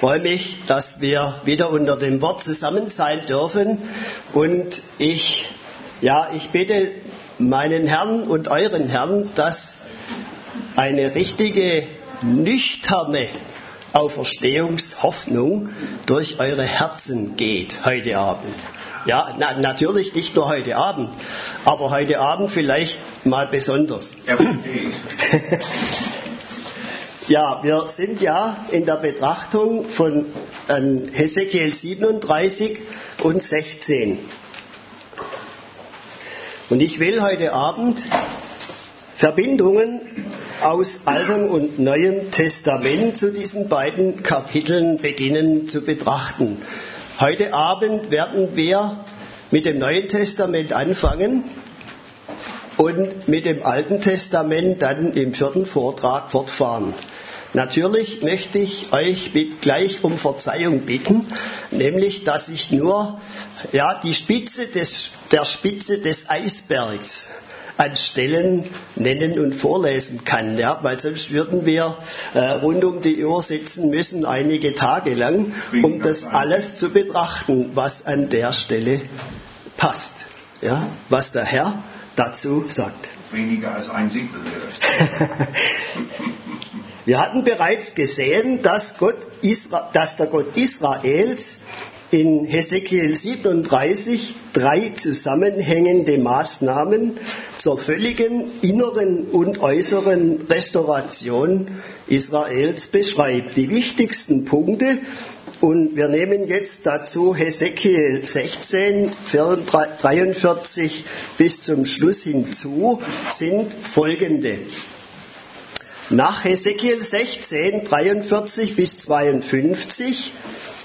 freue mich, dass wir wieder unter dem Wort zusammen sein dürfen. Und ich bitte meinen Herrn und euren Herrn, dass eine richtige, nüchterne Auferstehungshoffnung durch eure Herzen geht heute Abend. Ja, natürlich nicht nur heute Abend, aber heute Abend vielleicht mal besonders. Ja, wir sind ja in der Betrachtung von Hesekiel 37 und 16. Und ich will heute Abend Verbindungen aus Altem und Neuem Testament zu diesen beiden Kapiteln beginnen zu betrachten. Heute Abend werden wir mit dem Neuen Testament anfangen und mit dem Alten Testament dann im 4. Vortrag fortfahren. Natürlich möchte ich euch gleich um Verzeihung bitten, nämlich dass ich nur die Spitze der Spitze des Eisbergs an Stellen nennen und vorlesen kann, weil sonst würden wir rund um die Uhr sitzen müssen, einige Tage lang, um das alles zu betrachten, was an der Stelle passt, was der Herr dazu sagt. Weniger als ein Siebtel. Wir hatten bereits gesehen, dass der Gott Israels in Hesekiel 37 3 zusammenhängende Maßnahmen zur völligen inneren und äußeren Restauration Israels beschreibt. Die wichtigsten Punkte, und wir nehmen jetzt dazu Hesekiel 16, 43 bis zum Schluss hinzu, sind folgende. Nach Hesekiel 16, 43 bis 52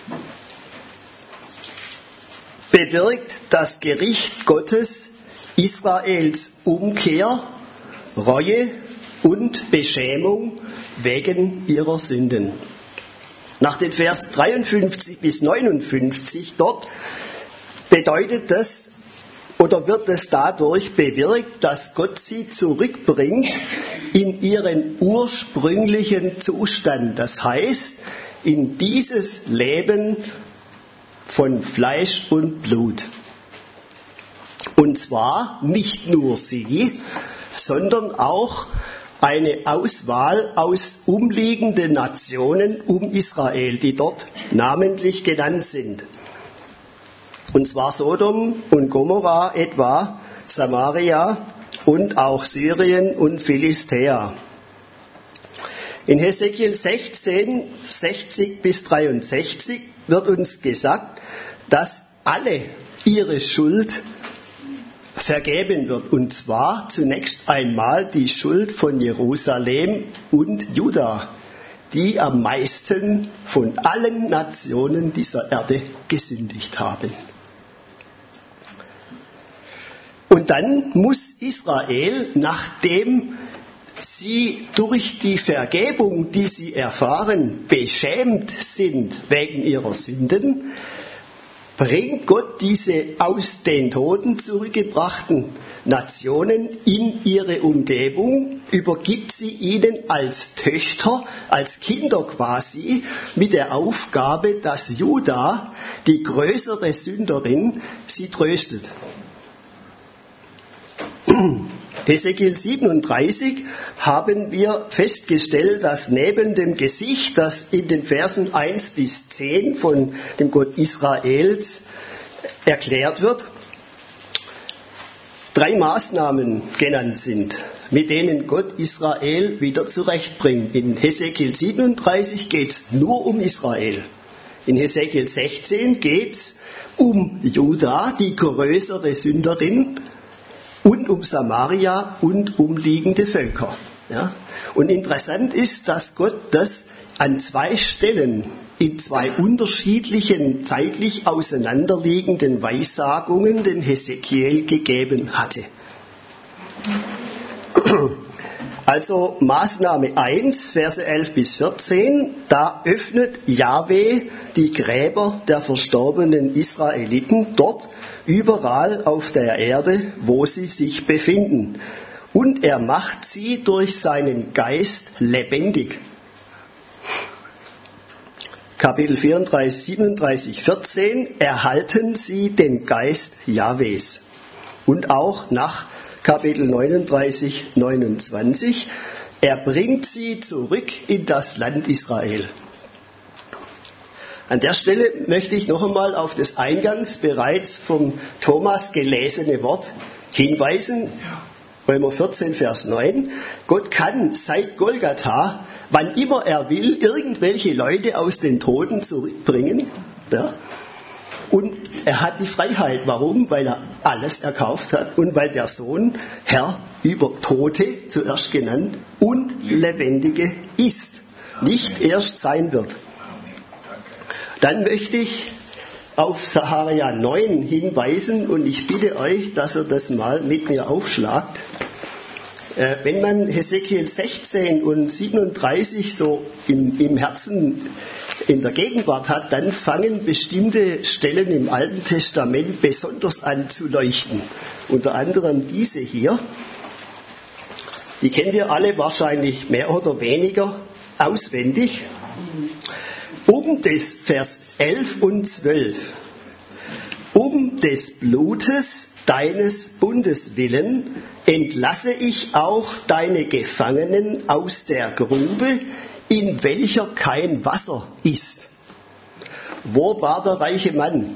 bewirkt das Gericht Gottes Israels Umkehr, Reue und Beschämung wegen ihrer Sünden. Nach den Vers 53 bis 59 dort bedeutet das oder wird es dadurch bewirkt, dass Gott sie zurückbringt in ihren ursprünglichen Zustand. Das heißt, in dieses Leben von Fleisch und Blut. Und zwar nicht nur sie, sondern auch eine Auswahl aus umliegenden Nationen um Israel, die dort namentlich genannt sind. Und zwar Sodom und Gomorra etwa, Samaria und auch Syrien und Philistea. In Hesekiel 16, 60 bis 63 wird uns gesagt, dass alle ihre Schuld vergeben wird. Und zwar zunächst einmal die Schuld von Jerusalem und Juda, die am meisten von allen Nationen dieser Erde gesündigt haben. Und dann muss Israel, nachdem sie durch die Vergebung, die sie erfahren, beschämt sind wegen ihrer Sünden, bringt Gott diese aus den Toten zurückgebrachten Nationen in ihre Umgebung, übergibt sie ihnen als Töchter, als Kinder quasi, mit der Aufgabe, dass Juda, die größere Sünderin, sie tröstet. Hesekiel 37 haben wir festgestellt, dass neben dem Gesicht, das in den Versen 1 bis 10 von dem Gott Israels erklärt wird, 3 Maßnahmen genannt sind, mit denen Gott Israel wieder zurechtbringt. In Hesekiel 37 geht es nur um Israel. In Hesekiel 16 geht es um Juda, die größere Sünderin, und um Samaria und umliegende Völker. Ja? Und interessant ist, dass Gott das an 2 Stellen in 2 unterschiedlichen, zeitlich auseinanderliegenden Weissagungen dem Hesekiel gegeben hatte. Also Maßnahme 1, Verse 11 bis 14, da öffnet Jahwe die Gräber der verstorbenen Israeliten dort überall auf der Erde, wo sie sich befinden. Und er macht sie durch seinen Geist lebendig. Kapitel 34, 37, 14, erhalten sie den Geist Jahwes. Und auch nach Kapitel 39, 29, er bringt sie zurück in das Land Israel. An der Stelle möchte ich noch einmal auf das eingangs bereits vom Thomas gelesene Wort hinweisen. Römer 14, Vers 9. Gott kann seit Golgatha, wann immer er will, irgendwelche Leute aus den Toten zurückbringen. Ja? Und er hat die Freiheit. Warum? Weil er alles erkauft hat und weil der Sohn Herr über Tote, zuerst genannt, und Lebendige ist. Nicht erst sein wird. Dann möchte ich auf Sacharja 9 hinweisen und ich bitte euch, dass ihr das mal mit mir aufschlagt. Wenn man Hesekiel 16 und 37 so im Herzen in der Gegenwart hat, dann fangen bestimmte Stellen im Alten Testament besonders an zu leuchten. Unter anderem diese hier. Die kennt ihr alle wahrscheinlich mehr oder weniger auswendig. Vers 11 und 12. Des Blutes deines Bundes willen entlasse ich auch deine Gefangenen aus der Grube, in welcher kein Wasser ist. Wo war der reiche Mann?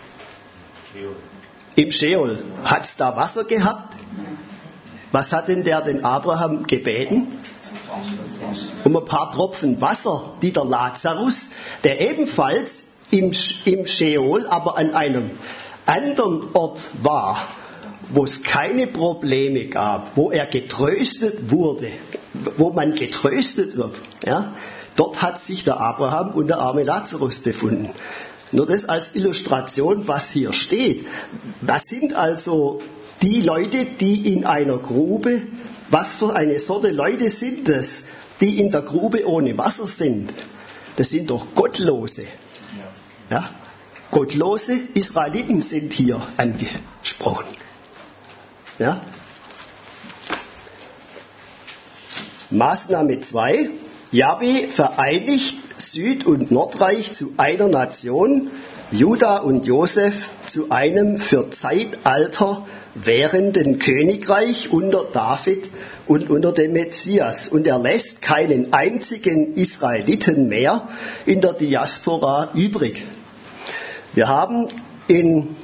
Im Scheol. Hat es da Wasser gehabt? Was hat denn der den Abraham gebeten? Um ein paar Tropfen Wasser, die der Lazarus, der ebenfalls im Scheol, aber an einem anderen Ort war, wo es keine Probleme gab, wo er getröstet wurde, wo man getröstet wird. Ja? Dort hat sich der Abraham und der arme Lazarus befunden. Nur das als Illustration, was hier steht. Was sind also die Leute, die in einer Grube, was für eine Sorte Leute sind das, die in der Grube ohne Wasser sind? Das sind doch Gottlose. Ja? Gottlose Israeliten sind hier angesprochen. Ja? Maßnahme 2. Jahwe vereinigt Süd- und Nordreich zu einer Nation, Juda und Josef zu einem für Zeitalter währenden Königreich unter David und unter dem Messias. Und er lässt keinen einzigen Israeliten mehr in der Diaspora übrig. Wir haben in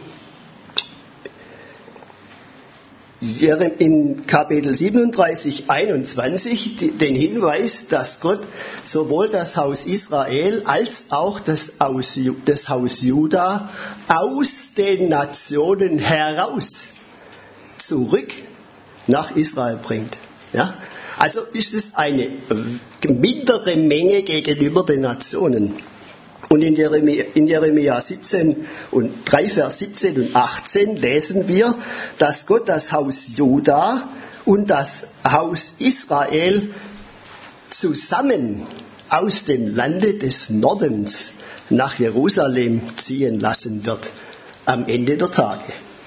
Kapitel 37, 21 den Hinweis, dass Gott sowohl das Haus Israel als auch das Haus Juda aus den Nationen heraus zurück nach Israel bringt. Ja? Also ist es eine mindere Menge gegenüber den Nationen. Und in Jeremia 17 und 3 Vers 17 und 18 lesen wir, dass Gott das Haus Juda und das Haus Israel zusammen aus dem Lande des Nordens nach Jerusalem ziehen lassen wird am Ende der Tage.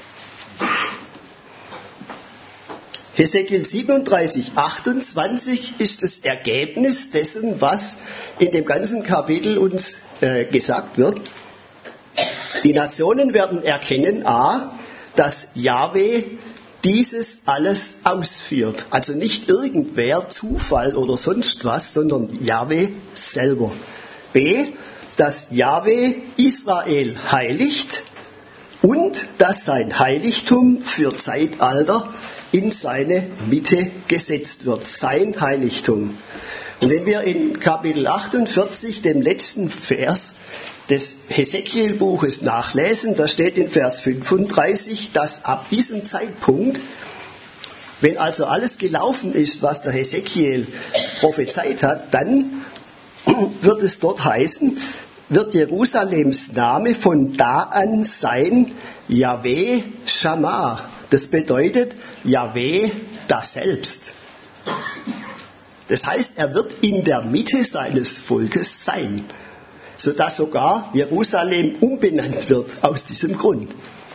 Hesekiel 37, 28 ist das Ergebnis dessen, was in dem ganzen Kapitel uns gesagt wird. Die Nationen werden erkennen, dass Jahwe dieses alles ausführt. Also nicht irgendwer, Zufall oder sonst was, sondern Jahwe selber. B, dass Jahwe Israel heiligt und dass sein Heiligtum für Zeitalter in seine Mitte gesetzt wird. Sein Heiligtum. Und wenn wir in Kapitel 48, dem letzten Vers des Hesekiel-Buches nachlesen, da steht in Vers 35, dass ab diesem Zeitpunkt, wenn also alles gelaufen ist, was der Hesekiel prophezeit hat, dann wird es dort heißen, wird Jerusalems Name von da an sein Jahwe Shammah. Das bedeutet Jahwe daselbst. Das heißt, er wird in der Mitte seines Volkes sein, sodass sogar Jerusalem umbenannt wird aus diesem Grund.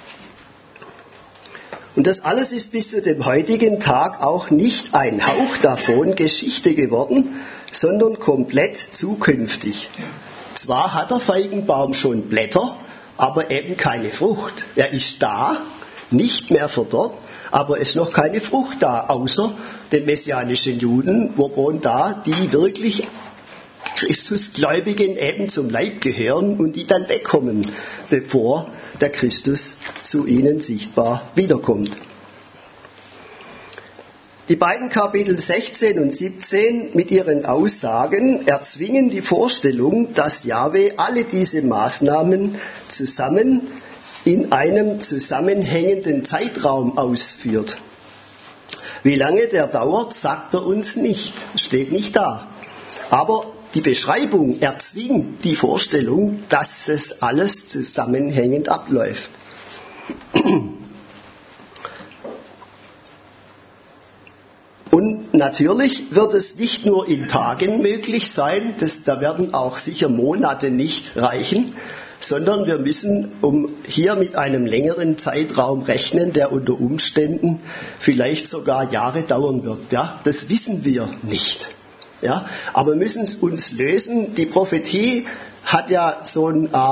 Und das alles ist bis zu dem heutigen Tag auch nicht ein Hauch davon Geschichte geworden, sondern komplett zukünftig. Zwar hat der Feigenbaum schon Blätter, aber eben keine Frucht. Er ist da, nicht mehr verdorrt, aber es ist noch keine Frucht da, außer den messianischen Juden, wovon da die wirklich Christusgläubigen eben zum Leib gehören und die dann wegkommen, bevor der Christus zu ihnen sichtbar wiederkommt. Die beiden Kapitel 16 und 17 mit ihren Aussagen erzwingen die Vorstellung, dass Jahwe alle diese Maßnahmen zusammen in einem zusammenhängenden Zeitraum ausführt. Wie lange der dauert, sagt er uns nicht, steht nicht da. Aber die Beschreibung erzwingt die Vorstellung, dass es alles zusammenhängend abläuft. Und natürlich wird es nicht nur in Tagen möglich sein, da werden auch sicher Monate nicht reichen, sondern wir müssen hier mit einem längeren Zeitraum rechnen, der unter Umständen vielleicht sogar Jahre dauern wird. Ja, das wissen wir nicht. Ja, aber wir müssen uns lösen. Die Prophetie hat ja so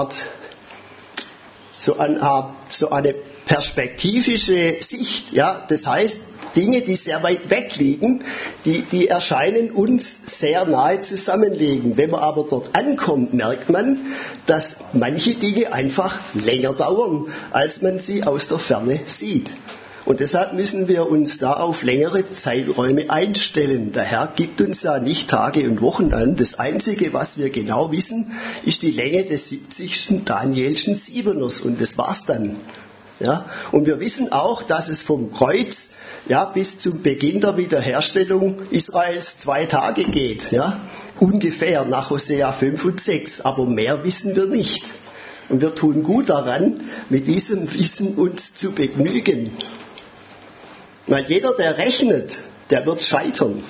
eine perspektivische Sicht. Ja, das heißt, Dinge, die sehr weit weg liegen, die erscheinen uns sehr nahe zusammenliegen. Wenn man aber dort ankommt, merkt man, dass manche Dinge einfach länger dauern, als man sie aus der Ferne sieht. Und deshalb müssen wir uns da auf längere Zeiträume einstellen. Der Herr gibt uns ja nicht Tage und Wochen an. Das Einzige, was wir genau wissen, ist die Länge des 70. Danielschen Siebeners. Und das war's dann. Ja? Und wir wissen auch, dass es vom Kreuz bis zum Beginn der Wiederherstellung Israels 2 Tage geht. Ja? Ungefähr nach Hosea 5 und 6. Aber mehr wissen wir nicht. Und wir tun gut daran, mit diesem Wissen uns zu begnügen. Weil jeder, der rechnet, der wird scheitern.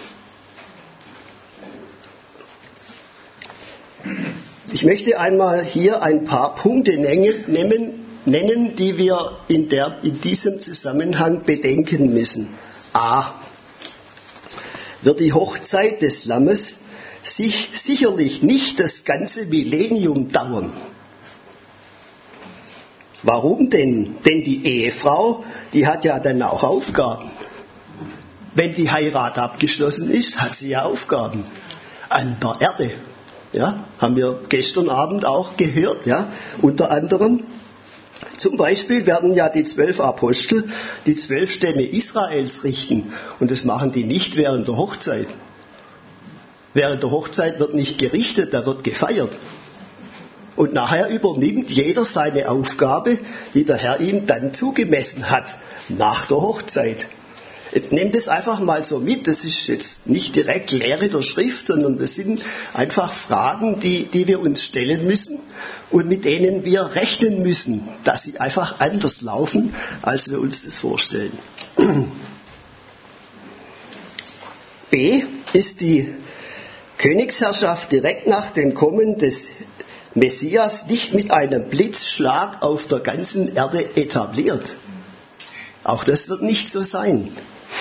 Ich möchte einmal hier ein paar Punkte nennen, die wir in diesem Zusammenhang bedenken müssen. A. Wird die Hochzeit des Lammes sicherlich nicht das ganze Millennium dauern. Warum denn? Denn die Ehefrau, die hat ja dann auch Aufgaben. Wenn die Heirat abgeschlossen ist, hat sie ja Aufgaben an der Erde. Ja, haben wir gestern Abend auch gehört. Ja, unter anderem, zum Beispiel werden ja die 12 Apostel die 12 Stämme Israels richten. Und das machen die nicht während der Hochzeit. Während der Hochzeit wird nicht gerichtet, da wird gefeiert. Und nachher übernimmt jeder seine Aufgabe, die der Herr ihm dann zugemessen hat, nach der Hochzeit. Jetzt nehmt es einfach mal so mit, das ist jetzt nicht direkt Lehre der Schrift, sondern das sind einfach Fragen, die wir uns stellen müssen und mit denen wir rechnen müssen, dass sie einfach anders laufen, als wir uns das vorstellen. B ist die Königsherrschaft direkt nach dem Kommen des Messias nicht mit einem Blitzschlag auf der ganzen Erde etabliert. Auch das wird nicht so sein.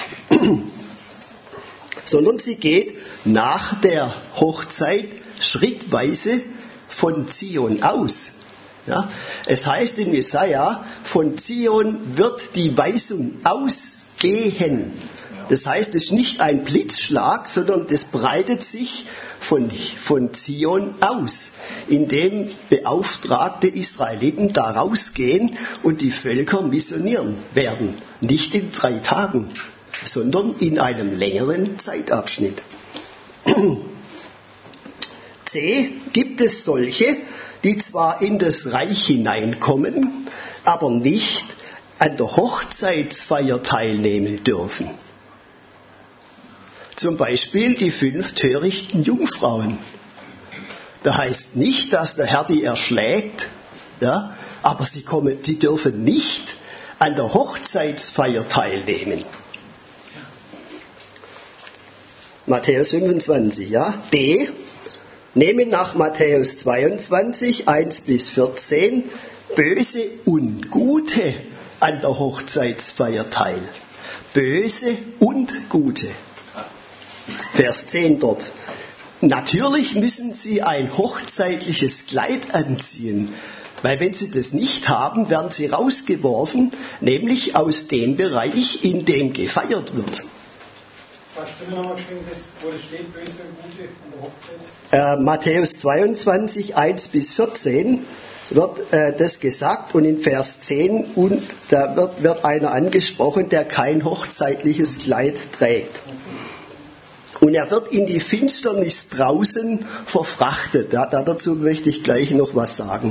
Sondern sie geht nach der Hochzeit schrittweise von Zion aus. Ja? Es heißt in Jesaja, von Zion wird die Weisung ausgehen. Das heißt, es ist nicht ein Blitzschlag, sondern das breitet sich von Zion aus, indem beauftragte Israeliten da rausgehen und die Völker missionieren werden. Nicht in 3 Tagen, sondern in einem längeren Zeitabschnitt. C. Gibt es solche, die zwar in das Reich hineinkommen, aber nicht an der Hochzeitsfeier teilnehmen dürfen. Zum Beispiel die 5 törichten Jungfrauen. Da heißt nicht, dass der Herr die erschlägt, ja, aber sie dürfen nicht an der Hochzeitsfeier teilnehmen. Matthäus 25, ja. D. Nehmen nach Matthäus 22, 1-14 Böse und Gute an der Hochzeitsfeier teil. Böse und Gute. Vers 10 dort. natürlich müssen sie ein hochzeitliches Kleid anziehen, weil wenn sie das nicht haben, werden sie rausgeworfen, nämlich aus dem Bereich, in dem gefeiert wird. Sagst du mir nochmal schön, wo das steht, Böse und Gute an der Hochzeit? Matthäus 22, 1 bis 14 wird das gesagt, und in Vers 10 und da wird einer angesprochen, der kein hochzeitliches Kleid trägt. Und er wird in die Finsternis draußen verfrachtet. Dazu möchte ich gleich noch was sagen.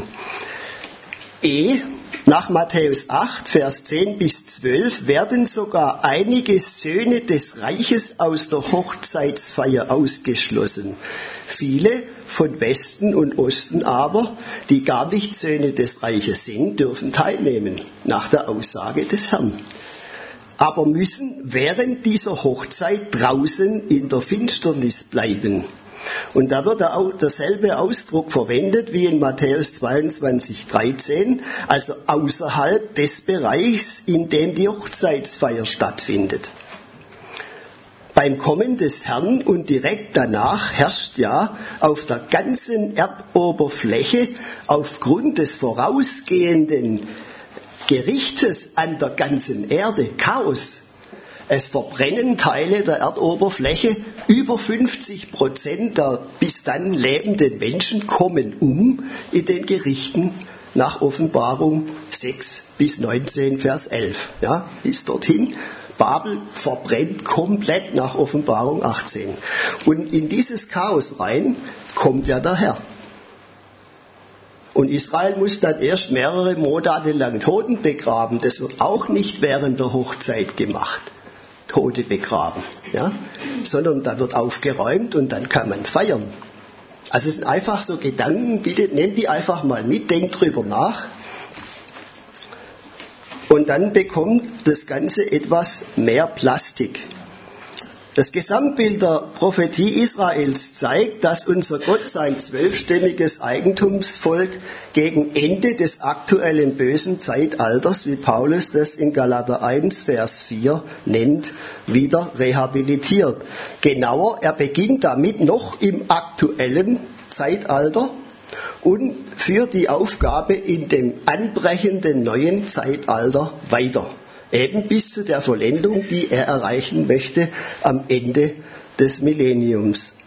Nach Matthäus 8, Vers 10 bis 12 werden sogar einige Söhne des Reiches aus der Hochzeitsfeier ausgeschlossen. Viele von Westen und Osten aber, die gar nicht Söhne des Reiches sind, dürfen teilnehmen, nach der Aussage des Herrn. Aber müssen während dieser Hochzeit draußen in der Finsternis bleiben. Und da wird auch derselbe Ausdruck verwendet wie in Matthäus 22, 13, also außerhalb des Bereichs, in dem die Hochzeitsfeier stattfindet. Beim Kommen des Herrn und direkt danach herrscht ja auf der ganzen Erdoberfläche aufgrund des vorausgehenden Gerichtes an der ganzen Erde Chaos. Es verbrennen Teile der Erdoberfläche, über 50% der bis dann lebenden Menschen kommen in den Gerichten nach Offenbarung 6 bis 19, Vers 11. Ja, bis dorthin. Babel verbrennt komplett nach Offenbarung 18. Und in dieses Chaos rein kommt ja der Herr. Und Israel muss dann erst mehrere Monate lang Toten begraben. Das wird auch nicht während der Hochzeit gemacht. Tote begraben, ja? Sondern da wird aufgeräumt und dann kann man feiern. Also es sind einfach so Gedanken, bitte nehmt die einfach mal mit, denkt drüber nach. Und dann bekommt das Ganze etwas mehr Plastik. Das Gesamtbild der Prophetie Israels zeigt, dass unser Gott sein 12-stämmiges Eigentumsvolk gegen Ende des aktuellen bösen Zeitalters, wie Paulus das in Galater 1, Vers 4 nennt, wieder rehabilitiert. Genauer, er beginnt damit noch im aktuellen Zeitalter und führt die Aufgabe in dem anbrechenden neuen Zeitalter weiter. Eben bis zu der Vollendung, die er erreichen möchte am Ende des Millenniums.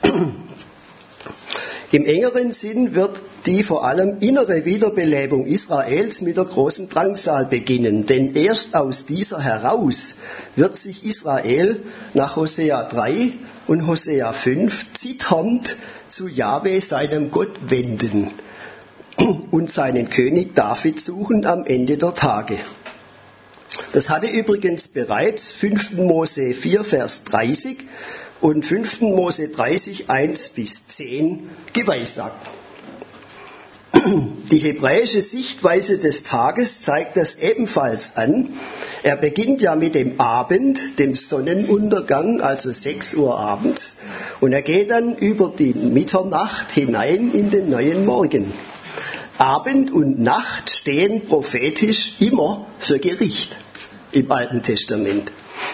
Im engeren Sinn wird die vor allem innere Wiederbelebung Israels mit der großen Drangsal beginnen, denn erst aus dieser heraus wird sich Israel nach Hosea 3 und Hosea 5 zitternd zu Jahwe, seinem Gott, wenden und seinen König David suchen am Ende der Tage. Das hatte übrigens bereits 5. Mose 4, Vers 30 und 5. Mose 30, 1 bis 10 geweissagt. Die hebräische Sichtweise des Tages zeigt das ebenfalls an. Er beginnt ja mit dem Abend, dem Sonnenuntergang, also 6 Uhr abends, und er geht dann über die Mitternacht hinein in den neuen Morgen. Abend und Nacht stehen prophetisch immer für Gericht im Alten Testament.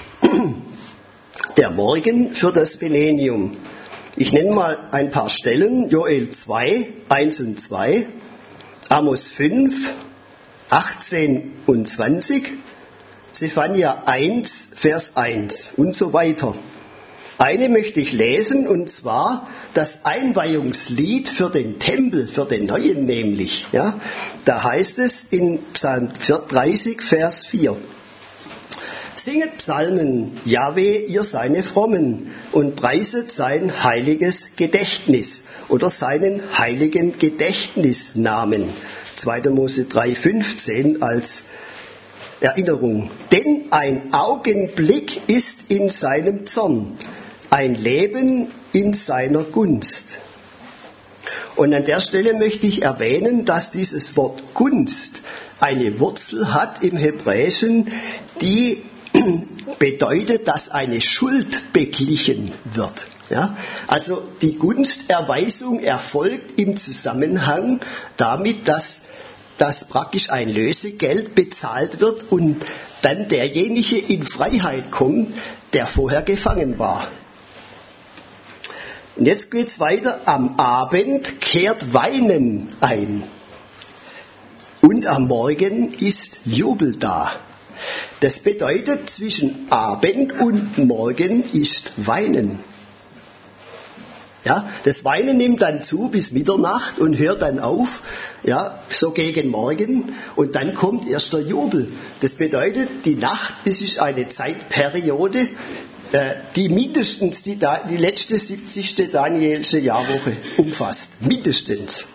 Der Morgen für das Millennium. Ich nenne mal ein paar Stellen. Joel 2, 1 und 2, Amos 5, 18 und 20, Zephania 1, Vers 1 und so weiter. Eine möchte ich lesen, und zwar das Einweihungslied für den Tempel, für den neuen nämlich. Ja, da heißt es in Psalm 30, Vers 4. Singet Psalmen, Jahwe, ihr seine Frommen, und preiset sein heiliges Gedächtnis oder seinen heiligen Gedächtnisnamen. 2. Mose 3, 15 als Erinnerung. Denn ein Augenblick ist in seinem Zorn, ein Leben in seiner Gunst. Und an der Stelle möchte ich erwähnen, dass dieses Wort Gunst eine Wurzel hat im Hebräischen, die bedeutet, dass eine Schuld beglichen wird. Ja? Also die Gunsterweisung erfolgt im Zusammenhang damit, dass praktisch ein Lösegeld bezahlt wird und dann derjenige in Freiheit kommt, der vorher gefangen war. Und jetzt geht es weiter. Am Abend kehrt Weinen ein. Und am Morgen ist Jubel da. Das bedeutet, zwischen Abend und Morgen ist Weinen. Ja, das Weinen nimmt dann zu bis Mitternacht und hört dann auf, ja, so gegen Morgen, und dann kommt erst der Jubel. Das bedeutet, die Nacht, das ist eine Zeitperiode, die mindestens die letzte 70. Danielsche Jahrwoche umfasst. Mindestens.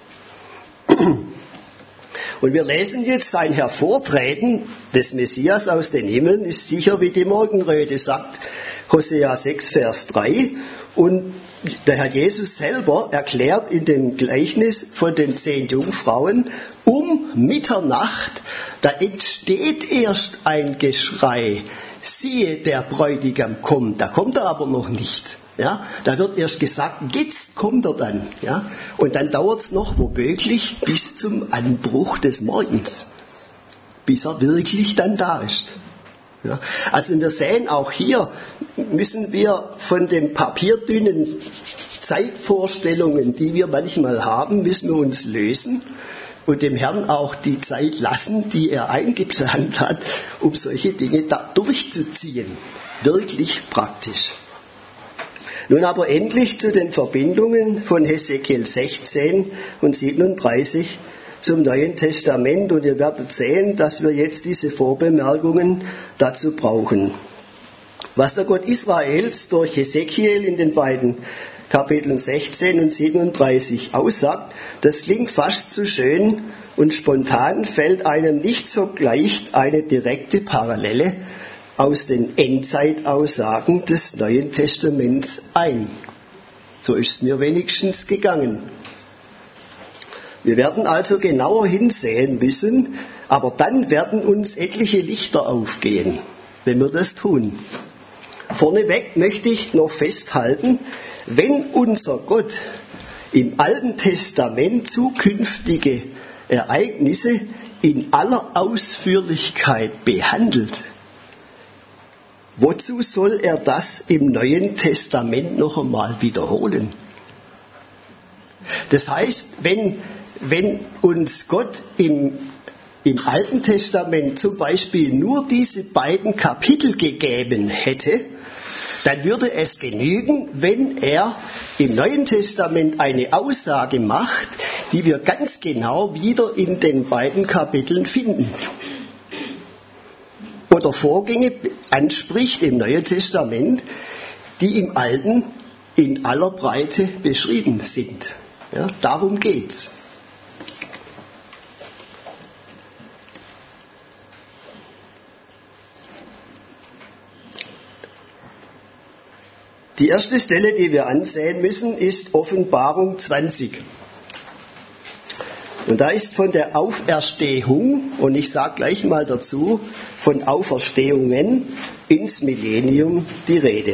Und wir lesen jetzt, sein Hervortreten des Messias aus den Himmeln ist sicher wie die Morgenröte, sagt Hosea 6, Vers 3. Und der Herr Jesus selber erklärt in dem Gleichnis von den 10 Jungfrauen, um Mitternacht, da entsteht erst ein Geschrei. Siehe, der Bräutigam kommt. Da kommt er aber noch nicht. Ja, da wird erst gesagt, jetzt kommt er dann. Ja, und dann dauert es noch womöglich bis zum Anbruch des Morgens, bis er wirklich dann da ist. Ja, also wir sehen auch hier, müssen wir von den papierdünnen Zeitvorstellungen, die wir manchmal haben, müssen wir uns lösen und dem Herrn auch die Zeit lassen, die er eingeplant hat, um solche Dinge da durchzuziehen. Wirklich praktisch. Nun aber endlich zu den Verbindungen von Hesekiel 16 und 37 zum Neuen Testament, und ihr werdet sehen, dass wir jetzt diese Vorbemerkungen dazu brauchen. Was der Gott Israels durch Hesekiel in den beiden Kapiteln 16 und 37 aussagt, das klingt fast zu schön, und spontan fällt einem nicht sogleich eine direkte Parallele aus den Endzeitaussagen des Neuen Testaments ein. So ist es mir wenigstens gegangen. Wir werden also genauer hinsehen müssen, aber dann werden uns etliche Lichter aufgehen, wenn wir das tun. Vorneweg möchte ich noch festhalten, wenn unser Gott im Alten Testament zukünftige Ereignisse in aller Ausführlichkeit behandelt, wozu soll er das im Neuen Testament noch einmal wiederholen? Das heißt, wenn uns Gott im Alten Testament zum Beispiel nur diese beiden Kapitel gegeben hätte, dann würde es genügen, wenn er im Neuen Testament eine Aussage macht, die wir ganz genau wieder in den beiden Kapiteln finden. Oder Vorgänge anspricht im Neuen Testament, die im Alten in aller Breite beschrieben sind. Ja, darum geht's. Die erste Stelle, die wir ansehen müssen, ist Offenbarung 20. Und da ist von der Auferstehung, und ich sage gleich mal dazu, von Auferstehungen ins Millennium die Rede.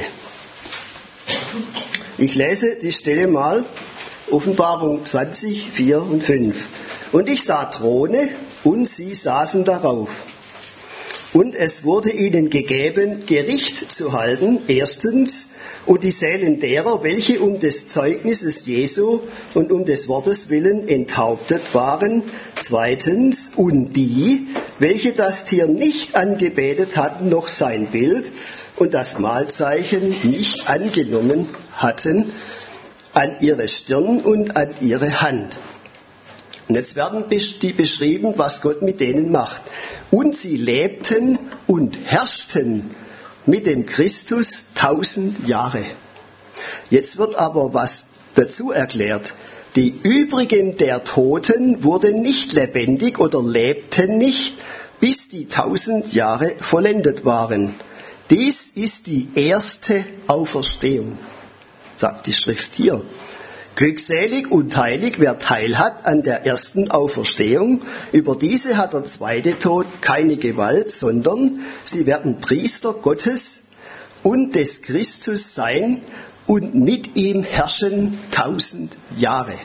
Ich lese die Stelle mal, Offenbarung 20, 4 und 5. Und ich sah Throne, und sie saßen darauf. Und es wurde ihnen gegeben, Gericht zu halten, erstens, und die Seelen derer, welche um des Zeugnisses Jesu und um des Wortes willen enthauptet waren, zweitens, und die, welche das Tier nicht angebetet hatten, noch sein Bild und das Mahlzeichen nicht angenommen hatten, an ihre Stirn und an ihre Hand. Und jetzt werden die beschrieben, was Gott mit denen macht. Und sie lebten und herrschten mit dem Christus 1000 Jahre. Jetzt wird aber was dazu erklärt. Die übrigen der Toten wurden nicht lebendig oder lebten nicht, bis die 1000 Jahre vollendet waren. Dies ist die erste Auferstehung, sagt die Schrift hier. Glückselig und heilig, wer Teil hat an der ersten Auferstehung. Über diese hat der zweite Tod keine Gewalt, sondern sie werden Priester Gottes und des Christus sein und mit ihm herrschen 1000 Jahre.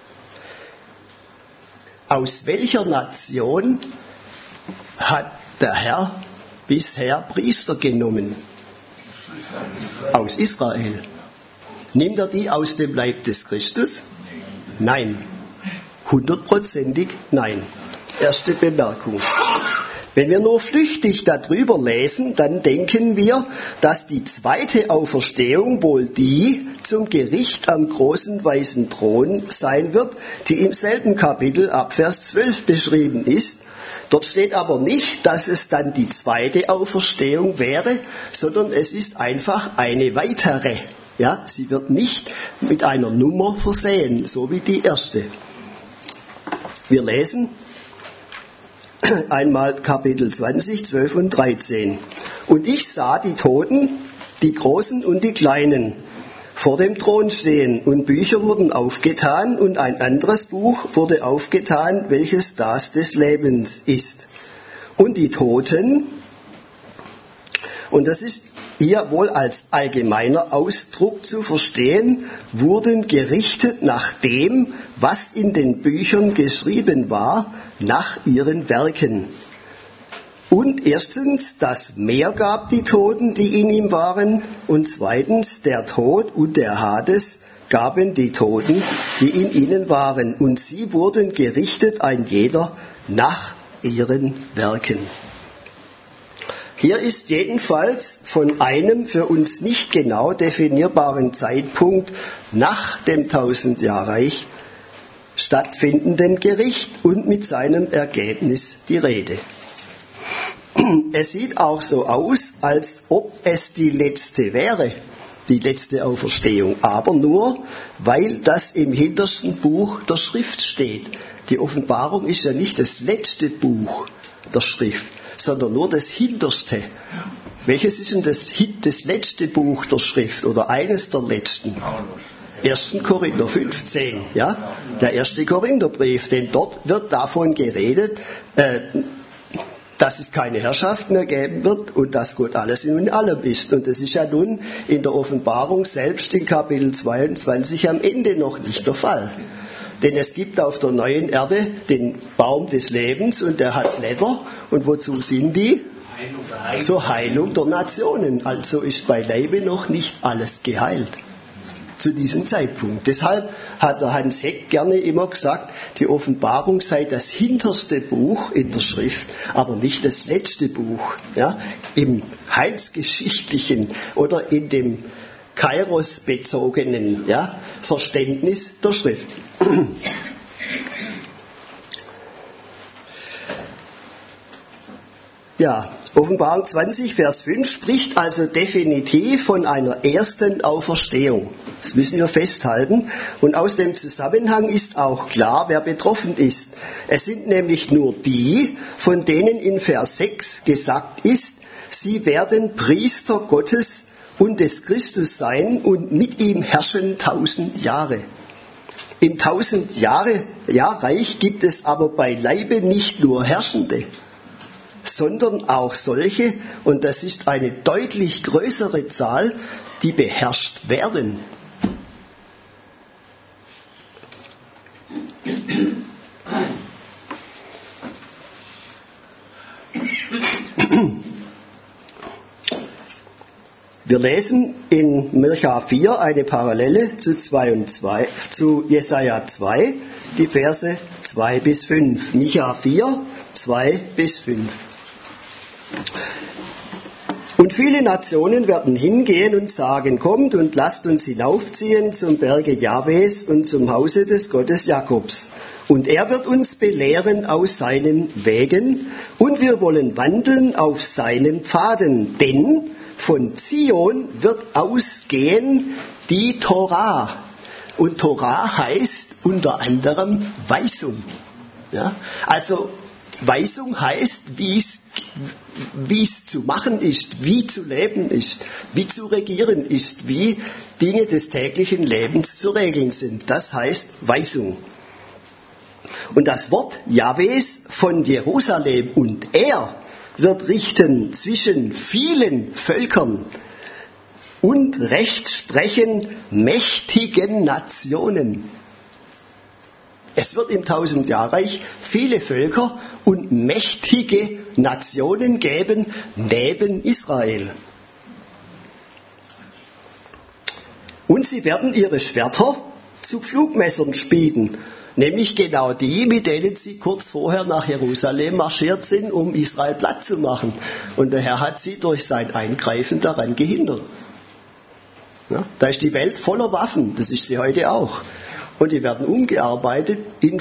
Aus welcher Nation hat der Herr bisher Priester genommen? Aus Israel. Nimmt er die aus dem Leib des Christus? Nein. 100%ig nein. Erste Bemerkung. Wenn wir nur flüchtig darüber lesen, dann denken wir, dass die zweite Auferstehung wohl die zum Gericht am großen weißen Thron sein wird, die im selben Kapitel ab Vers 12 beschrieben ist. Dort steht aber nicht, dass es dann die zweite Auferstehung wäre, sondern es ist einfach eine weitere. Ja, sie wird nicht mit einer Nummer versehen, so wie die erste. Wir lesen einmal Kapitel 20, 12 und 13. Und ich sah die Toten, die Großen und die Kleinen, vor dem Thron stehen, und Bücher wurden aufgetan, und ein anderes Buch wurde aufgetan, welches das des Lebens ist. Und die Toten, und das ist hier wohl als allgemeiner Ausdruck zu verstehen, wurden gerichtet nach dem, was in den Büchern geschrieben war, nach ihren Werken. Und erstens, das Meer gab die Toten, die in ihm waren, und zweitens, der Tod und der Hades gaben die Toten, die in ihnen waren, und sie wurden gerichtet, ein jeder nach ihren Werken. Hier ist jedenfalls von einem für uns nicht genau definierbaren Zeitpunkt nach dem 1000-Jahr-Reich stattfindenden Gericht und mit seinem Ergebnis die Rede. Es sieht auch so aus, als ob es die letzte wäre, die letzte Auferstehung, aber nur, weil das im hintersten Buch der Schrift steht. Die Offenbarung ist ja nicht das letzte Buch der Schrift, sondern nur das hinterste. Welches ist denn das letzte Buch der Schrift oder eines der letzten? 1. Korinther 15, ja? Der 1. Korintherbrief, denn dort wird davon geredet, dass es keine Herrschaft mehr geben wird und dass Gott alles in allem ist. Und das ist ja nun in der Offenbarung selbst in Kapitel 22 am Ende noch nicht der Fall. Denn es gibt auf der neuen Erde den Baum des Lebens und der hat Blätter. Und wozu sind die? Zur Heilung der Nationen. Also ist beileibe noch nicht alles geheilt zu diesem Zeitpunkt. Deshalb hat der Hans Heck gerne immer gesagt, die Offenbarung sei das hinterste Buch in der Schrift, aber nicht das letzte Buch, ja, im heilsgeschichtlichen oder in dem Kairos-bezogenen, ja, Verständnis der Schrift. Ja, Offenbarung 20, Vers 5 spricht also definitiv von einer ersten Auferstehung. Das müssen wir festhalten. Und aus dem Zusammenhang ist auch klar, wer betroffen ist. Es sind nämlich nur die, von denen in Vers 6 gesagt ist, sie werden Priester Gottes und des Christus sein und mit ihm herrschen 1000 Jahre. Im 1000-Jahr-Reich gibt es aber beileibe nicht nur Herrschende, sondern auch solche, und das ist eine deutlich größere Zahl, die beherrscht werden. Wir lesen in Micha 4 eine Parallele zu Jesaja 2, die Verse 2 bis 5. Micha 4, 2 bis 5. Und viele Nationen werden hingehen und sagen, kommt und lasst uns hinaufziehen zum Berge Jahwes und zum Hause des Gottes Jakobs. Und er wird uns belehren aus seinen Wegen, und wir wollen wandeln auf seinen Pfaden. Denn von Zion wird ausgehen die Torah. Und Torah heißt unter anderem Weisung. Ja? Also Weisung heißt, wie es zu machen ist, wie zu leben ist, wie zu regieren ist, wie Dinge des täglichen Lebens zu regeln sind. Das heißt Weisung. Und das Wort Jahwes von Jerusalem, und er wird richten zwischen vielen Völkern und Recht sprechen mächtigen Nationen. Es wird im 1000-Jahr-Reich viele Völker und mächtige Nationen geben neben Israel. Und Und sie werden ihre Schwerter zu Pflugmessern schmieden, nämlich genau die, mit denen sie kurz vorher nach Jerusalem marschiert sind, um Israel platt zu machen. Und der Herr hat sie durch sein Eingreifen daran gehindert. Ja, da ist die Welt voller Waffen, das ist sie heute auch. Und die werden umgearbeitet in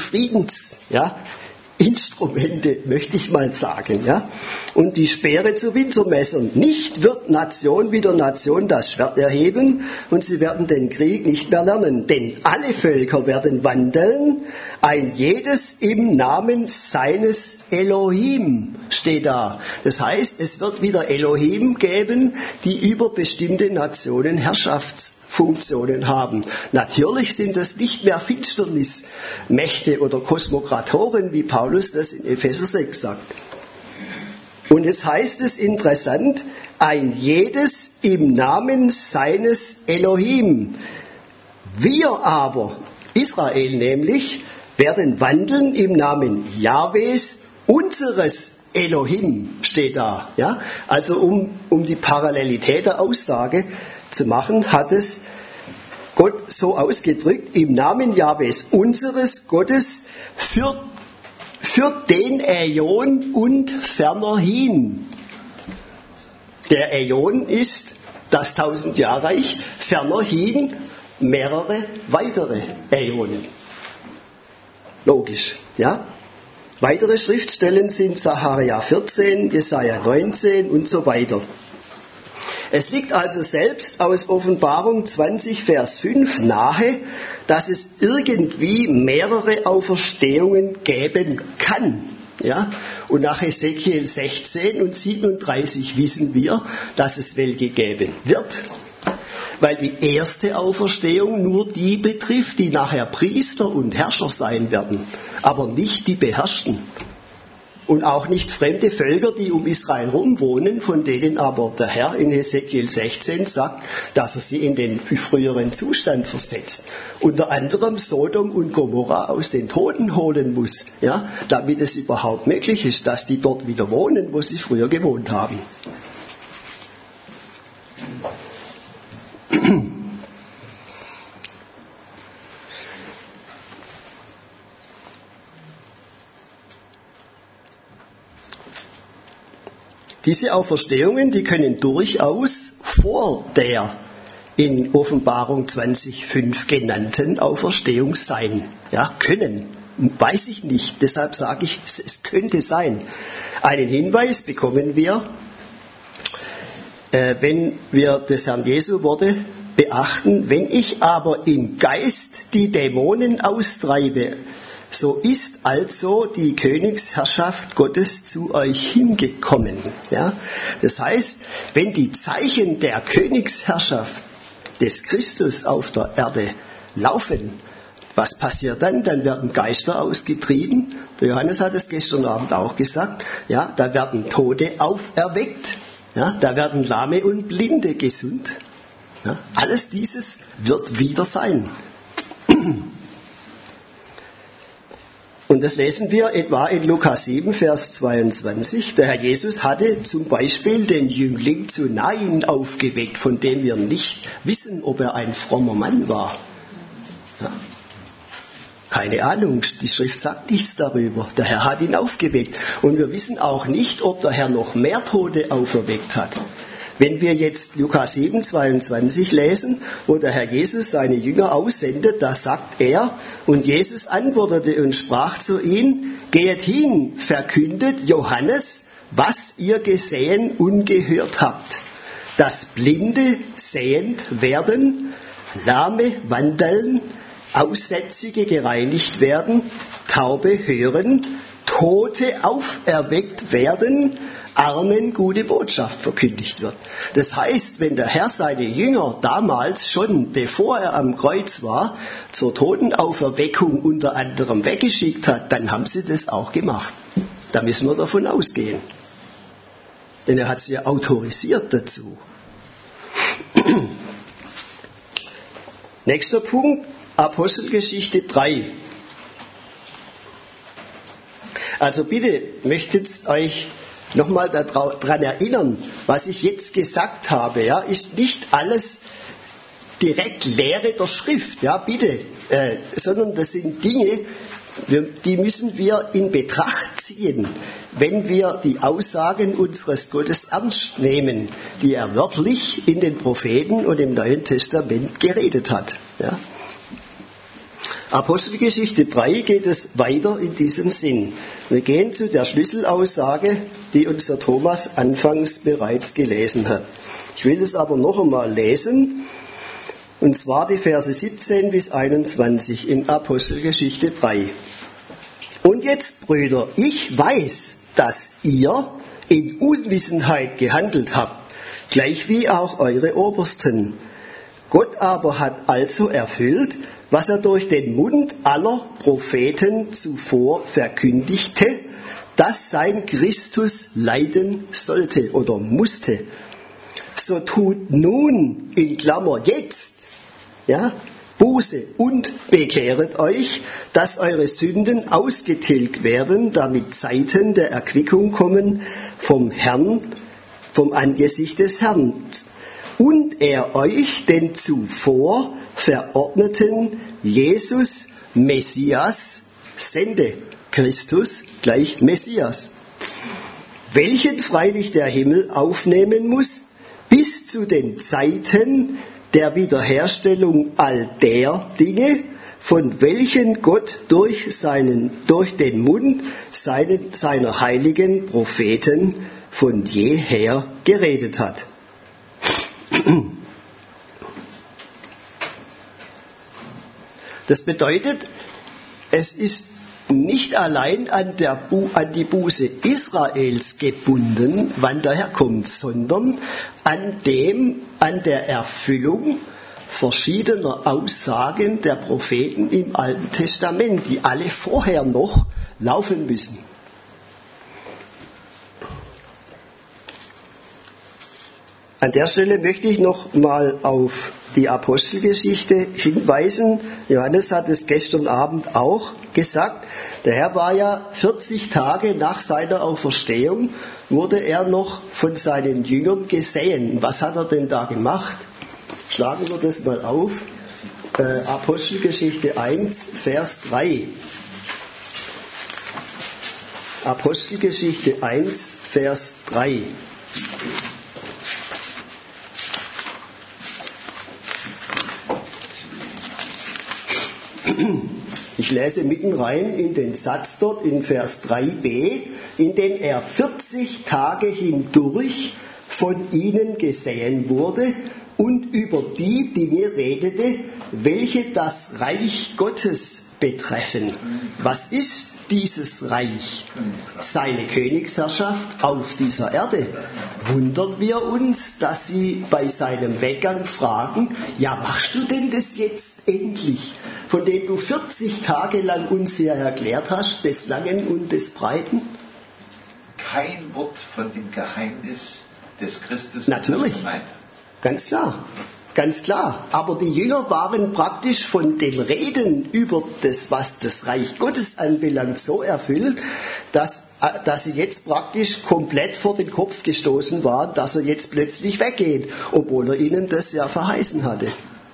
Instrumente, möchte ich mal sagen. Ja? Und die Speere zu Wintermessern. Nicht wird Nation wider Nation das Schwert erheben und sie werden den Krieg nicht mehr lernen. Denn alle Völker werden wandeln, ein jedes im Namen seines Elohim steht da. Das heißt, es wird wieder Elohim geben, die über bestimmte Nationen Herrschaftsfunktionen haben. Natürlich sind das nicht mehr Finsternismächte oder Kosmokratoren, wie Paulus das in Epheser 6 sagt. Und jetzt heißt es interessant, ein jedes im Namen seines Elohim. Wir aber, Israel nämlich, werden wandeln im Namen Jahwes, unseres Elohim, steht da. Ja? Also um die Parallelität der Aussage zu machen, hat es Gott so ausgedrückt, im Namen Jahwes, unseres Gottes, für den Äon und fernerhin. Der Äon ist das 1000-Jahr-Reich, fernerhin mehrere weitere Äonen. Logisch, ja? Weitere Schriftstellen sind Sacharja 14, Jesaja 19 und so weiter. Es liegt also selbst aus Offenbarung 20, Vers 5 nahe, dass es irgendwie mehrere Auferstehungen geben kann. Ja? Und nach Hesekiel 16 und 37 wissen wir, dass es welche geben wird. Weil die erste Auferstehung nur die betrifft, die nachher Priester und Herrscher sein werden, aber nicht die Beherrschten. Und auch nicht fremde Völker, die um Israel herum wohnen, von denen aber der Herr in Hesekiel 16 sagt, dass er sie in den früheren Zustand versetzt. Unter anderem Sodom und Gomorra aus den Toten holen muss, ja, damit es überhaupt möglich ist, dass die dort wieder wohnen, wo sie früher gewohnt haben. Diese Auferstehungen, die können durchaus vor der in Offenbarung 20,5 genannten Auferstehung sein. Ja, können. Weiß ich nicht. Deshalb sage ich, es könnte sein. Einen Hinweis bekommen wir, wenn wir des Herrn Jesu Worte beachten. Wenn ich aber im Geist die Dämonen austreibe, so ist also die Königsherrschaft Gottes zu euch hingekommen. Ja? Das heißt, wenn die Zeichen der Königsherrschaft des Christus auf der Erde laufen, was passiert dann? Dann werden Geister ausgetrieben. Der Johannes hat es gestern Abend auch gesagt. Ja, da werden Tote auferweckt. Ja, da werden Lahme und Blinde gesund. Ja, alles dieses wird wieder sein. Und das lesen wir etwa in Lukas 7, Vers 22. Der Herr Jesus hatte zum Beispiel den Jüngling zu Nain aufgeweckt, von dem wir nicht wissen, ob er ein frommer Mann war. Ja. Keine Ahnung, die Schrift sagt nichts darüber. Der Herr hat ihn aufgeweckt. Und wir wissen auch nicht, ob der Herr noch mehr Tote auferweckt hat. Wenn wir jetzt Lukas 7, 22 lesen, wo der Herr Jesus seine Jünger aussendet, da sagt er, und Jesus antwortete und sprach zu ihnen, geht hin, verkündet Johannes, was ihr gesehen und gehört habt, dass Blinde sehend werden, Lahme wandeln, Aussätzige gereinigt werden, Taube hören, Tote auferweckt werden, Armen gute Botschaft verkündigt wird. Das heißt, wenn der Herr seine Jünger damals schon, bevor er am Kreuz war, zur Totenauferweckung unter anderem weggeschickt hat, dann haben sie das auch gemacht. Da müssen wir davon ausgehen. Denn er hat sie ja autorisiert dazu. Nächster Punkt, Apostelgeschichte 3. Also bitte möchtet euch nochmal daran erinnern, was ich jetzt gesagt habe, ja, ist nicht alles direkt Lehre der Schrift, ja bitte, sondern das sind Dinge, die müssen wir in Betracht ziehen, wenn wir die Aussagen unseres Gottes ernst nehmen, die er wörtlich in den Propheten und im Neuen Testament geredet hat. Ja. Apostelgeschichte 3 geht es weiter in diesem Sinn. Wir gehen zu der Schlüsselaussage, die unser Thomas anfangs bereits gelesen hat. Ich will es aber noch einmal lesen, und zwar die Verse 17 bis 21 in Apostelgeschichte 3. Und jetzt, Brüder, ich weiß, dass ihr in Unwissenheit gehandelt habt, gleich wie auch eure Obersten. Gott aber hat also erfüllt, was er durch den Mund aller Propheten zuvor verkündigte, dass sein Christus leiden sollte oder musste. So tut nun, in Klammer jetzt, ja, Buße und bekehret euch, dass eure Sünden ausgetilgt werden, damit Zeiten der Erquickung kommen vom Herrn, vom Angesicht des Herrn. Und er euch den zuvor verordneten Jesus Messias sende. Christus gleich Messias. Welchen freilich der Himmel aufnehmen muss, bis zu den Zeiten der Wiederherstellung all der Dinge, von welchen Gott durch den Mund seiner heiligen Propheten von jeher geredet hat. Das bedeutet, es ist nicht allein an die Buße Israels gebunden, wann daher kommt, sondern an der Erfüllung verschiedener Aussagen der Propheten im Alten Testament, die alle vorher noch laufen müssen. An der Stelle möchte ich noch mal auf die Apostelgeschichte hinweisen. Johannes hat es gestern Abend auch gesagt. Der Herr war ja 40 Tage nach seiner Auferstehung, wurde er noch von seinen Jüngern gesehen. Was hat er denn da gemacht? Schlagen wir das mal auf. Apostelgeschichte 1, Vers 3. Apostelgeschichte 1, Vers 3. Ich lese mitten rein in den Satz dort in Vers 3b, in dem er 40 Tage hindurch von ihnen gesehen wurde und über die Dinge redete, welche das Reich Gottes betreffen. Was ist dieses Reich? Seine Königsherrschaft auf dieser Erde. Wundern wir uns, dass sie bei seinem Weggang fragen, ja, machst du denn das jetzt endlich, von dem du 40 Tage lang uns hier erklärt hast, des Langen und des Breiten? Kein Wort von dem Geheimnis des Christus. Natürlich, ganz klar. Ganz klar, aber die Jünger waren praktisch von dem Reden über das, was das Reich Gottes anbelangt, so erfüllt, dass sie jetzt praktisch komplett vor den Kopf gestoßen waren, dass er jetzt plötzlich weggeht, obwohl er ihnen das ja verheißen hatte.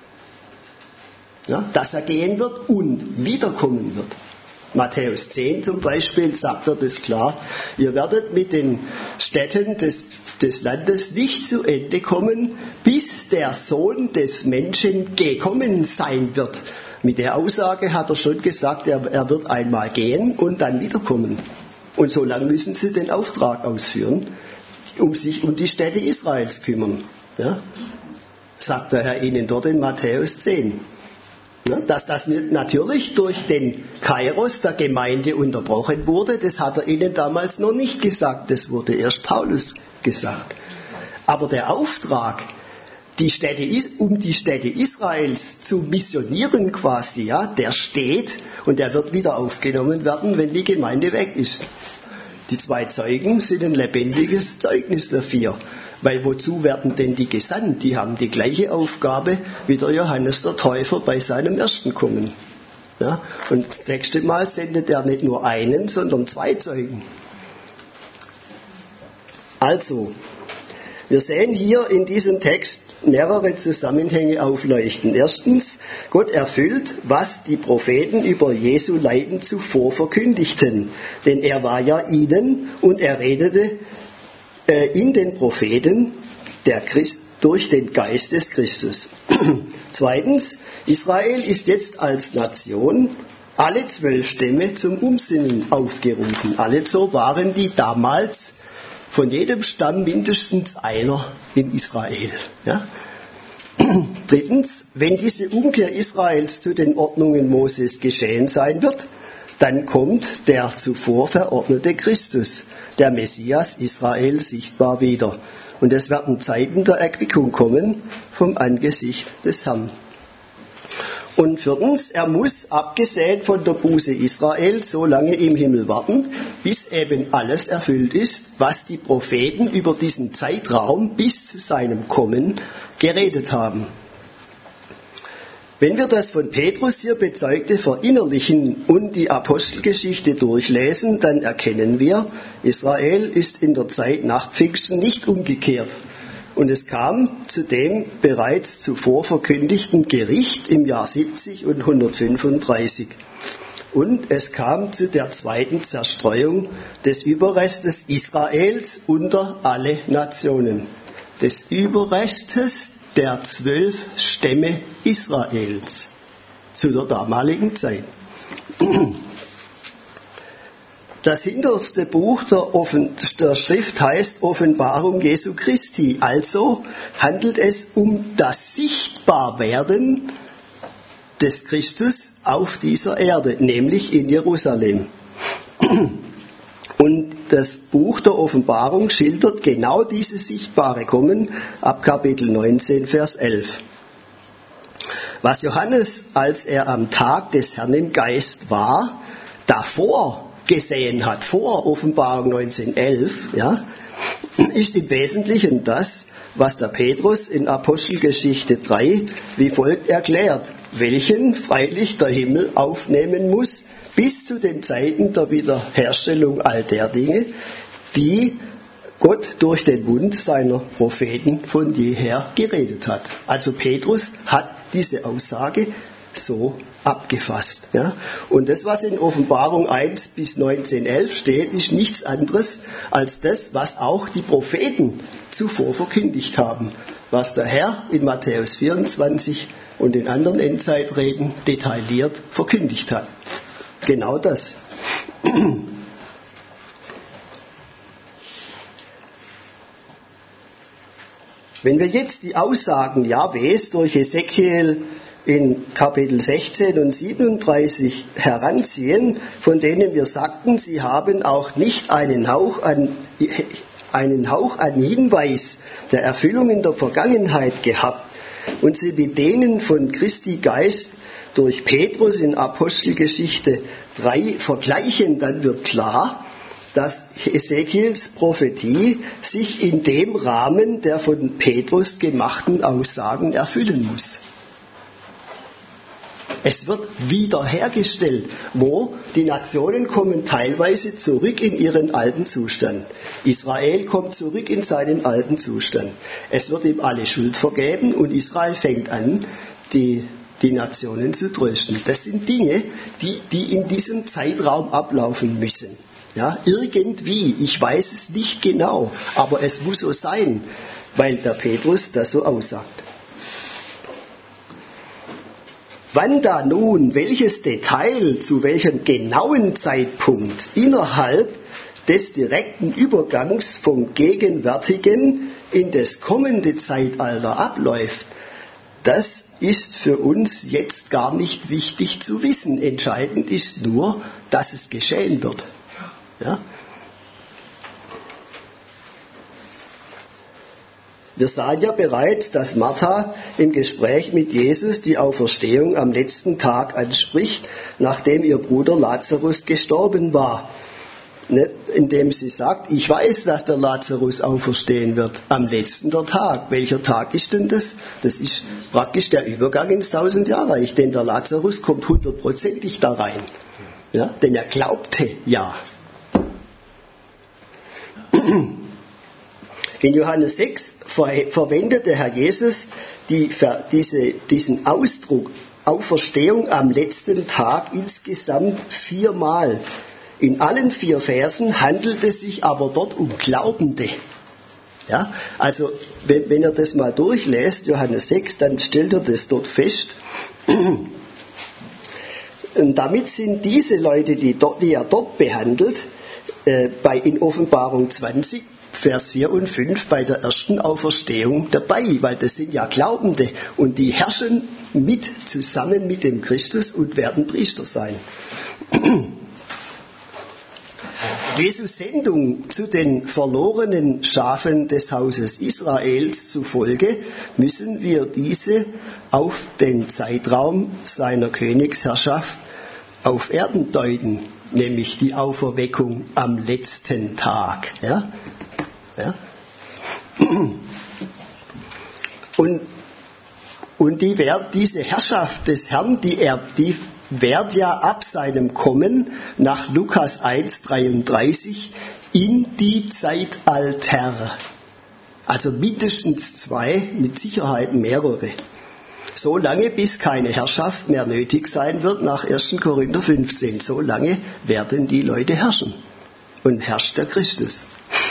Ja, dass er gehen wird und wiederkommen wird. Matthäus 10 zum Beispiel sagt er das klar, ihr werdet mit den Städten des Landes nicht zu Ende kommen, bis der Sohn des Menschen gekommen sein wird. Mit der Aussage hat er schon gesagt, er wird einmal gehen und dann wiederkommen. Und so lange müssen sie den Auftrag ausführen, sich um die Städte Israels kümmern. Ja? Sagt der Herr ihnen dort in Matthäus 10. Dass das natürlich durch den Kairos der Gemeinde unterbrochen wurde, das hat er ihnen damals noch nicht gesagt, das wurde erst Paulus gesagt. Aber der Auftrag, um die Städte Israels zu missionieren quasi, ja, der steht und der wird wieder aufgenommen werden, wenn die Gemeinde weg ist. Die 2 Zeugen sind ein lebendiges Zeugnis dafür. Weil wozu werden denn die gesandt? Die haben die gleiche Aufgabe wie der Johannes der Täufer bei seinem ersten Kommen. Ja? Und das nächste Mal sendet er nicht nur einen, sondern 2 Zeugen. Also, wir sehen hier in diesem Text mehrere Zusammenhänge aufleuchten. Erstens, Gott erfüllt, was die Propheten über Jesu Leiden zuvor verkündigten. Denn er war ja ihnen und er redete in den Propheten durch den Geist des Christus. Zweitens, Israel ist jetzt als Nation alle 12 Stämme zum Umsinnen aufgerufen. Alle so waren die damals von jedem Stamm mindestens einer in Israel. Ja? Drittens, wenn diese Umkehr Israels zu den Ordnungen Moses geschehen sein wird, dann kommt der zuvor verordnete Christus, der Messias Israel, sichtbar wieder. Und es werden Zeiten der Erquickung kommen vom Angesicht des Herrn. Und viertens, er muss, abgesehen von der Buße Israel, so lange im Himmel warten, bis eben alles erfüllt ist, was die Propheten über diesen Zeitraum bis zu seinem Kommen geredet haben. Wenn wir das von Petrus hier bezeugte verinnerlichen und die Apostelgeschichte durchlesen, dann erkennen wir, Israel ist in der Zeit nach Pfingsten nicht umgekehrt. Und es kam zu dem bereits zuvor verkündigten Gericht im Jahr 70 und 135. Und es kam zu der zweiten Zerstreuung des Überrestes Israels unter alle Nationen. Des Überrestes der 12 Stämme Israels zu der damaligen Zeit. Das hinterste Buch der Schrift heißt Offenbarung Jesu Christi. Also handelt es um das Sichtbarwerden des Christus auf dieser Erde, nämlich in Jerusalem. Und das Buch der Offenbarung schildert genau dieses sichtbare Kommen ab Kapitel 19, Vers 11. Was Johannes, als er am Tag des Herrn im Geist war, davor gesehen hat, vor Offenbarung 19,11, ja, ist im Wesentlichen das, was der Petrus in Apostelgeschichte 3 wie folgt erklärt, welchen freilich der Himmel aufnehmen muss, bis zu den Zeiten der Wiederherstellung all der Dinge, die Gott durch den Mund seiner Propheten von jeher geredet hat. Also Petrus hat diese Aussage so abgefasst. Ja? Und das, was in Offenbarung 1 bis 19,11 steht, ist nichts anderes als das, was auch die Propheten zuvor verkündigt haben, was der Herr in Matthäus 24 und in anderen Endzeitreden detailliert verkündigt hat. Genau das. Wenn wir jetzt die Aussagen Jahwes durch Ezekiel in Kapitel 16 und 37 heranziehen, von denen wir sagten, sie haben auch nicht einen Hauch an Hinweis der Erfüllung in der Vergangenheit gehabt und sie mit denen von Christi Geist durch Petrus in Apostelgeschichte 3 vergleichen, dann wird klar, dass Ezekiels Prophetie sich in dem Rahmen der von Petrus gemachten Aussagen erfüllen muss. Es wird wiederhergestellt, wo die Nationen kommen teilweise zurück in ihren alten Zustand. Israel kommt zurück in seinen alten Zustand. Es wird ihm alle Schuld vergeben und Israel fängt an, die Nationen zu trösten. Das sind Dinge, die in diesem Zeitraum ablaufen müssen. Ja, irgendwie, ich weiß es nicht genau, aber es muss so sein, weil der Petrus das so aussagt. Wann da nun welches Detail zu welchem genauen Zeitpunkt innerhalb des direkten Übergangs vom gegenwärtigen in das kommende Zeitalter abläuft, das ist für uns jetzt gar nicht wichtig zu wissen. Entscheidend ist nur, dass es geschehen wird. Ja? Wir sahen ja bereits, dass Martha im Gespräch mit Jesus die Auferstehung am letzten Tag anspricht, nachdem ihr Bruder Lazarus gestorben war. Indem sie sagt, ich weiß, dass der Lazarus auferstehen wird am letzten der Tag. Welcher Tag ist denn das? Das ist praktisch der Übergang ins 1000-Jahr-Reich, denn der Lazarus kommt 100%ig da rein. Ja? Denn er glaubte ja. In Johannes 6 verwendet der Herr Jesus diesen Ausdruck Auferstehung am letzten Tag insgesamt 4-mal. In allen 4 Versen handelt es sich aber dort um Glaubende. Ja, also wenn ihr das mal durchlässt, Johannes 6, dann stellt ihr das dort fest. Und damit sind diese Leute, die er dort behandelt, in Offenbarung 20, Vers 4 und 5 bei der ersten Auferstehung dabei, weil das sind ja Glaubende und die herrschen zusammen mit dem Christus und werden Priester sein. Jesu Sendung zu den verlorenen Schafen des Hauses Israels zufolge müssen wir diese auf den Zeitraum seiner Königsherrschaft auf Erden deuten, nämlich die Auferweckung am letzten Tag. Ja? Ja? Und diese Herrschaft des Herrn, die währt ja ab seinem Kommen nach Lukas 1,33 in die Zeitalter. Also mindestens 2, mit Sicherheit mehrere. So lange, bis keine Herrschaft mehr nötig sein wird, nach 1. Korinther 15. So lange werden die Leute herrschen. Und herrscht der Christus.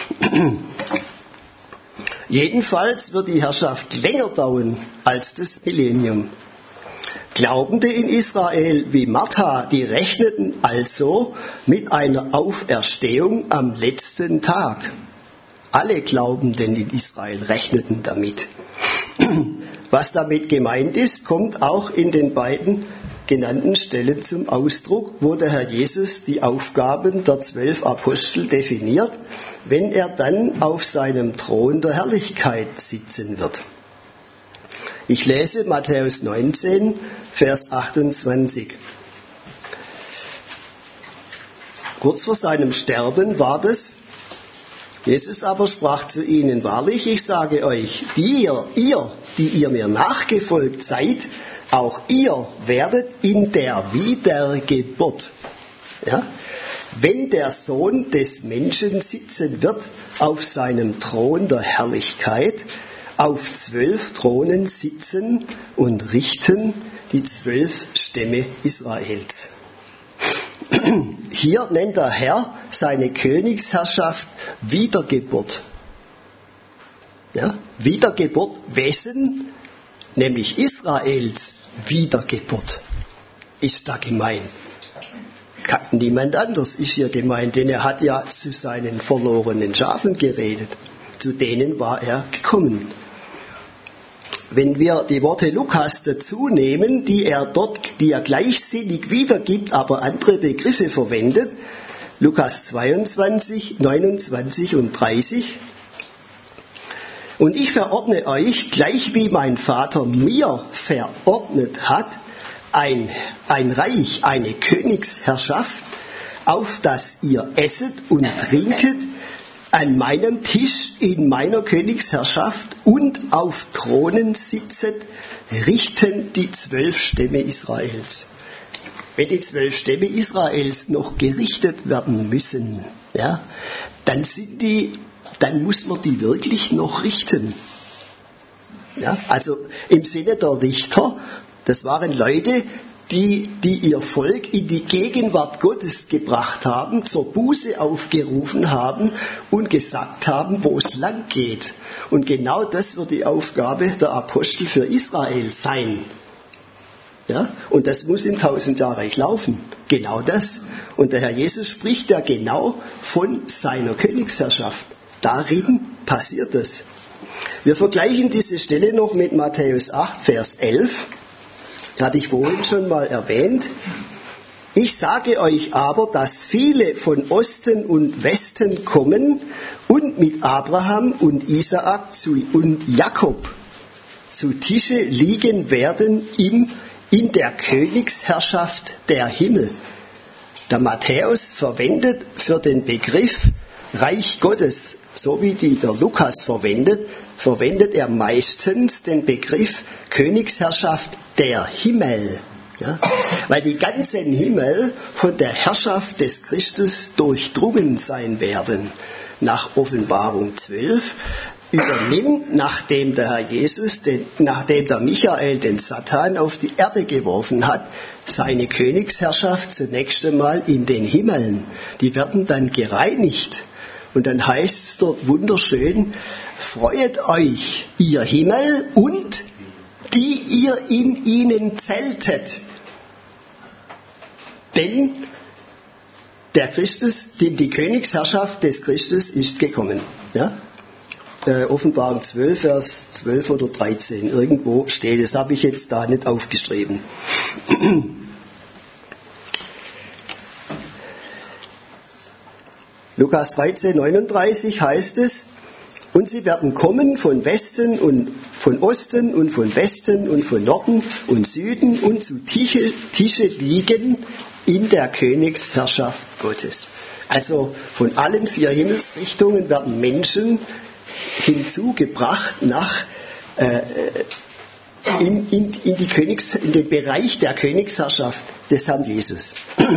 Jedenfalls wird die Herrschaft länger dauern als das Millennium. Glaubende in Israel wie Martha, die rechneten also mit einer Auferstehung am letzten Tag. Alle Glaubenden in Israel rechneten damit. Was damit gemeint ist, kommt auch in den beiden genannten Stellen zum Ausdruck, wo der Herr Jesus die Aufgaben der 12 Apostel definiert, wenn er dann auf seinem Thron der Herrlichkeit sitzen wird. Ich lese Matthäus 19, Vers 28. Kurz vor seinem Sterben war das. Jesus aber sprach zu ihnen: Wahrlich, ich sage euch, die ihr mir nachgefolgt seid, auch ihr werdet in der Wiedergeburt, ja, wenn der Sohn des Menschen sitzen wird auf seinem Thron der Herrlichkeit, auf 12 Thronen sitzen und richten die 12 Stämme Israels. Hier nennt der Herr seine Königsherrschaft Wiedergeburt. Ja, Wiedergeburt, wessen? Nämlich Israels Wiedergeburt ist da gemeint. Niemand anders ist hier gemeint, denn er hat ja zu seinen verlorenen Schafen geredet. Zu denen war er gekommen. Wenn wir die Worte Lukas dazu nehmen, die er gleichsinnig wiedergibt, aber andere Begriffe verwendet, Lukas 22, 29 und 30. Und ich verordne euch, gleich wie mein Vater mir verordnet hat, ein Reich, eine Königsherrschaft, auf das ihr esset und trinket, an meinem Tisch in meiner Königsherrschaft und auf Thronen sitzet, richten die 12 Stämme Israels. Wenn die 12 Stämme Israels noch gerichtet werden müssen, ja, dann muss man die wirklich noch richten. Ja, also im Sinne der Richter, das waren Leute, die ihr Volk in die Gegenwart Gottes gebracht haben, zur Buße aufgerufen haben und gesagt haben, wo es lang geht. Und genau das wird die Aufgabe der Apostel für Israel sein. Ja? Und das muss im 1000-Jahr-Reich laufen. Genau das. Und der Herr Jesus spricht ja genau von seiner Königsherrschaft. Darin passiert es. Wir vergleichen diese Stelle noch mit Matthäus 8, Vers 11. Hatte ich vorhin schon mal erwähnt. Ich sage euch aber, dass viele von Osten und Westen kommen und mit Abraham und Isaak und Jakob zu Tische liegen werden in der Königsherrschaft der Himmel. Der Matthäus verwendet für den Begriff Reich Gottes, so wie der Lukas verwendet er meistens den Begriff Königsherrschaft der Himmel. Ja? Weil die ganzen Himmel von der Herrschaft des Christus durchdrungen sein werden. Nach Offenbarung 12 übernimmt, nachdem der Herr Jesus, nachdem der Michael den Satan auf die Erde geworfen hat, seine Königsherrschaft zunächst einmal in den Himmeln. Die werden dann gereinigt. Und dann heißt es dort wunderschön, freut euch, ihr Himmel und die ihr in ihnen zeltet. Denn die Königsherrschaft des Christus ist gekommen. Ja? Offenbarung 12, Vers 12 oder 13. Irgendwo steht es, habe ich jetzt da nicht aufgeschrieben. Lukas 13, 39 heißt es, und sie werden kommen von Westen und von Osten und von Westen und von Norden und Süden und zu Tische liegen in der Königsherrschaft Gottes. Also von allen 4 Himmelsrichtungen werden Menschen hinzugebracht in den Bereich der Königsherrschaft des Herrn Jesus.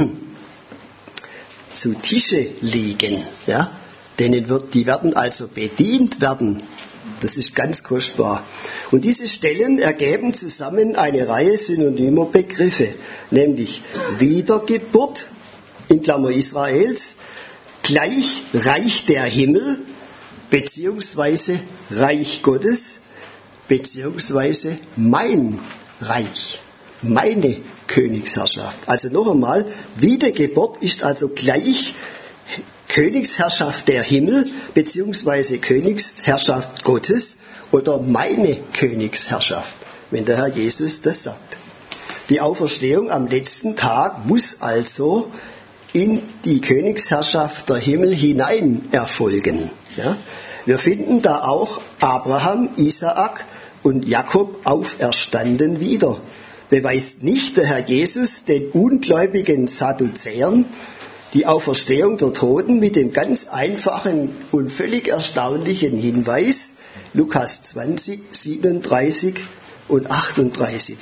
Zu Tische liegen, ja? Die werden also bedient werden. Das ist ganz kostbar. Und diese Stellen ergeben zusammen eine Reihe synonymer Begriffe, nämlich Wiedergeburt, in Klammer Israels, gleich Reich der Himmel, beziehungsweise Reich Gottes, beziehungsweise mein Reich, meine Königsherrschaft. Also noch einmal, Wiedergeburt ist also gleich Königsherrschaft der Himmel, beziehungsweise Königsherrschaft Gottes oder meine Königsherrschaft, wenn der Herr Jesus das sagt. Die Auferstehung am letzten Tag muss also in die Königsherrschaft der Himmel hinein erfolgen. Ja? Wir finden da auch Abraham, Isaak und Jakob auferstanden wieder. Beweist nicht der Herr Jesus den ungläubigen Sadduzäern die Auferstehung der Toten mit dem ganz einfachen und völlig erstaunlichen Hinweis, Lukas 20, 37 und 38.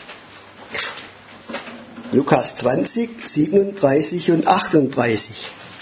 Lukas 20, 37 und 38.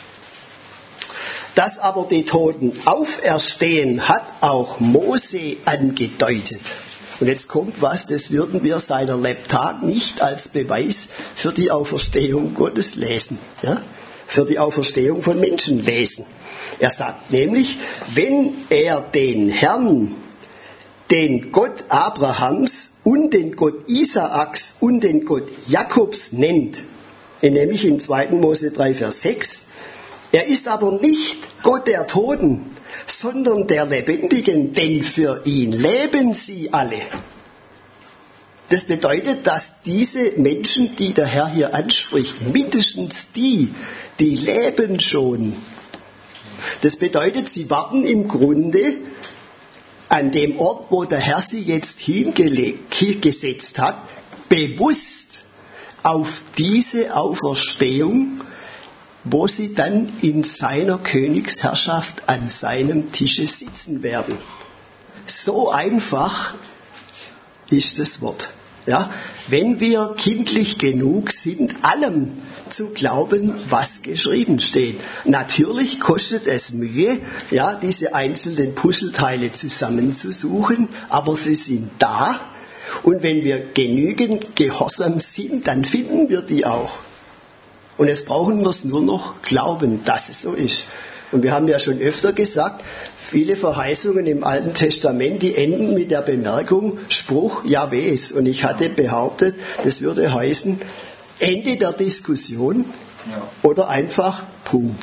Dass aber die Toten auferstehen, hat auch Mose angedeutet. Und jetzt kommt was, das würden wir seiner Lebtag nicht als Beweis für die Auferstehung Gottes lesen, ja? Für die Auferstehung von Menschen lesen. Er sagt nämlich, wenn er den Herrn, den Gott Abrahams und den Gott Isaaks und den Gott Jakobs nennt, nämlich in 2. Mose 3, Vers 6, er ist aber nicht Gott der Toten, sondern der Lebendigen, denn für ihn leben sie alle. Das bedeutet, dass diese Menschen, die der Herr hier anspricht, mindestens die leben schon. Das bedeutet, sie warten im Grunde an dem Ort, wo der Herr sie jetzt hingesetzt hat, bewusst auf diese Auferstehung, wo sie dann in seiner Königsherrschaft an seinem Tische sitzen werden. So einfach ist das Wort. Ja, wenn wir kindlich genug sind, allem zu glauben, was geschrieben steht. Natürlich kostet es Mühe, ja, diese einzelnen Puzzleteile zusammenzusuchen, aber sie sind da. Und wenn wir genügend gehorsam sind, dann finden wir die auch. Und jetzt brauchen wir es nur noch glauben, dass es so ist. Und wir haben ja schon öfter gesagt, viele Verheißungen im Alten Testament, die enden mit der Bemerkung Spruch Jahwes. Und ich hatte behauptet, das würde heißen Ende der Diskussion oder einfach Punkt.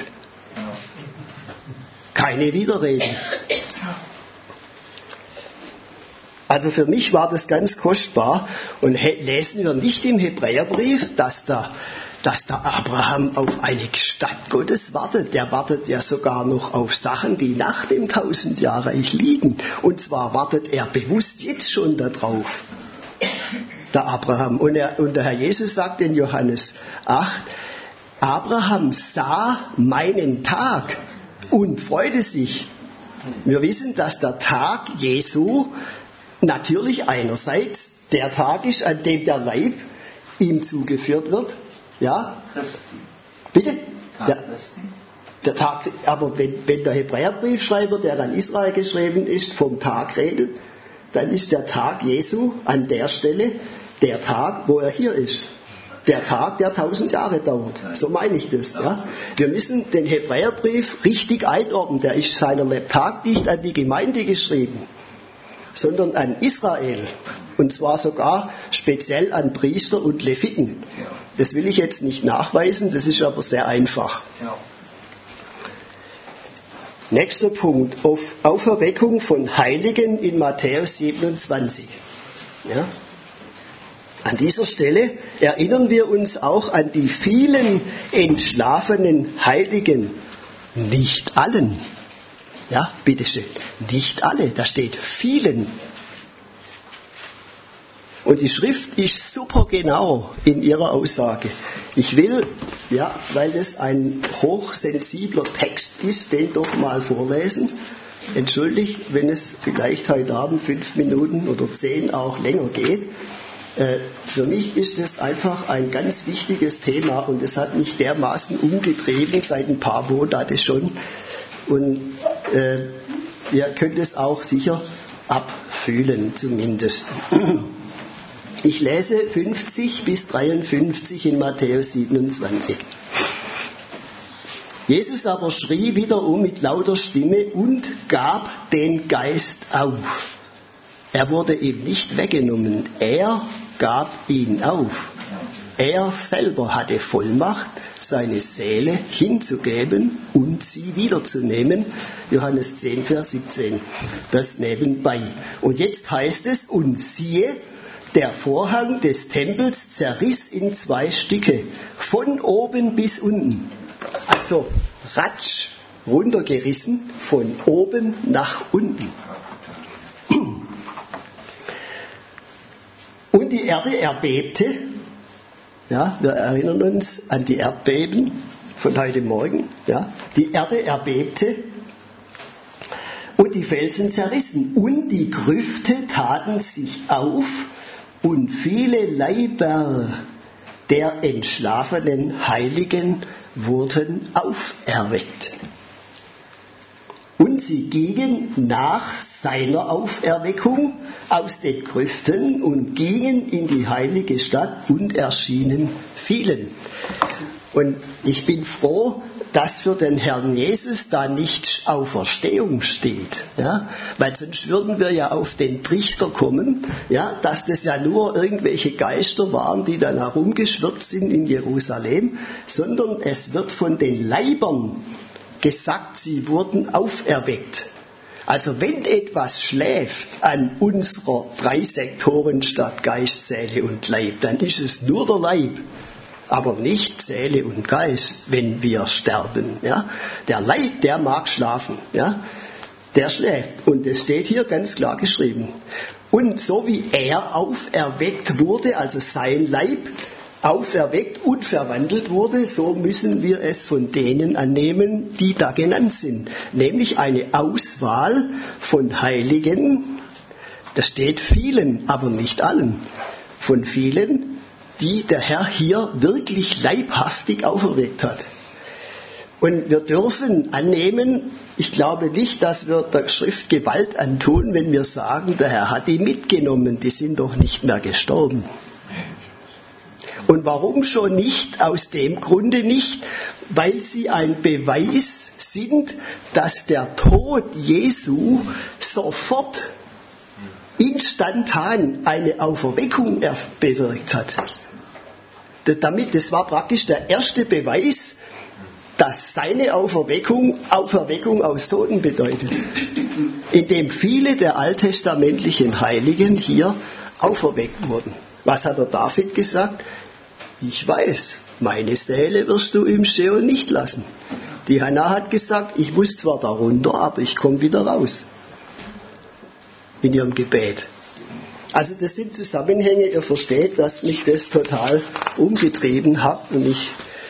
Keine Widerreden. Also für mich war das ganz kostbar. Und lesen wir nicht im Hebräerbrief, dass der Abraham auf eine Stadt Gottes wartet. Der wartet ja sogar noch auf Sachen, die nach dem 1000-Jahr-Reich liegen. Und zwar wartet er bewusst jetzt schon darauf, der Abraham. Und der Herr Jesus sagt in Johannes 8, Abraham sah meinen Tag und freute sich. Wir wissen, dass der Tag Jesu natürlich einerseits der Tag ist, an dem der Leib ihm zugeführt wird. Ja? Bitte? Aber wenn der Hebräerbriefschreiber, der an Israel geschrieben ist, vom Tag redet, dann ist der Tag Jesu an der Stelle der Tag, wo er hier ist. Der Tag, der 1000 Jahre dauert. So meine ich das. Ja? Wir müssen den Hebräerbrief richtig einordnen. Der ist seiner Tag nicht an die Gemeinde geschrieben, sondern an Israel. Und zwar sogar speziell an Priester und Leviten. Das will ich jetzt nicht nachweisen, das ist aber sehr einfach. Nächster Punkt, Auferweckung von Heiligen in Matthäus 27. Ja? An dieser Stelle erinnern wir uns auch an die vielen entschlafenen Heiligen. Nicht allen. Ja, bitteschön. Nicht alle. Da steht vielen. Und die Schrift ist super genau in ihrer Aussage. Ich will, weil das ein hochsensibler Text ist, den doch mal vorlesen. Entschuldigt, wenn es vielleicht heute Abend 5 Minuten oder 10 auch länger geht. Für mich ist es einfach ein ganz wichtiges Thema und es hat mich dermaßen umgetrieben seit ein paar Monaten schon. Und ihr könnt es auch sicher abfühlen zumindest. Ich lese 50 bis 53 in Matthäus 27. Jesus aber schrie wiederum mit lauter Stimme und gab den Geist auf. Er wurde ihm nicht weggenommen, er gab ihn auf. Er selber hatte Vollmacht, seine Seele hinzugeben und sie wiederzunehmen. Johannes 10, Vers 17. Das nebenbei. Und jetzt heißt es, und siehe, der Vorhang des Tempels zerriss in 2 Stücke, von oben bis unten. Also ratsch, runtergerissen, von oben nach unten. Und die Erde erbebte. Ja, wir erinnern uns an die Erdbeben von heute Morgen. Ja, die Erde erbebte und die Felsen zerrissen und die Grüfte taten sich auf und viele Leiber der entschlafenen Heiligen wurden auferweckt. Und sie gingen nach seiner Auferweckung aus den Grüften und gingen in die heilige Stadt und erschienen vielen. Und ich bin froh, dass für den Herrn Jesus da nicht Auferstehung steht. Ja? Weil sonst würden wir ja auf den Trichter kommen, ja? Dass das ja nur irgendwelche Geister waren, die dann herumgeschwirrt sind in Jerusalem, sondern es wird von den Leibern gesagt, sie wurden auferweckt. Also wenn etwas schläft an unserer 3-Sektoren-Stadt Geist, Seele und Leib, dann ist es nur der Leib, aber nicht Seele und Geist, wenn wir sterben. Ja? Der Leib, der mag schlafen, ja? Der schläft. Und es steht hier ganz klar geschrieben. Und so wie er auferweckt wurde, also sein Leib, auferweckt und verwandelt wurde, so müssen wir es von denen annehmen, die da genannt sind. Nämlich eine Auswahl von Heiligen, das steht vielen, aber nicht allen, von vielen, die der Herr hier wirklich leibhaftig auferweckt hat. Und wir dürfen annehmen, ich glaube nicht, dass wir der Schrift Gewalt antun, wenn wir sagen, der Herr hat die mitgenommen, die sind doch nicht mehr gestorben. Und warum schon nicht? Aus dem Grunde nicht, weil sie ein Beweis sind, dass der Tod Jesu sofort instantan eine Auferweckung bewirkt hat. Das war praktisch der erste Beweis, dass seine Auferweckung aus Toten bedeutet. Indem viele der alttestamentlichen Heiligen hier auferweckt wurden. Was hat der David gesagt? Ich weiß, meine Seele wirst du im Scheol nicht lassen. Die Hannah hat gesagt, ich muss zwar darunter, aber ich komme wieder raus. In ihrem Gebet. Also das sind Zusammenhänge, ihr versteht, dass mich das total umgetrieben hat und ich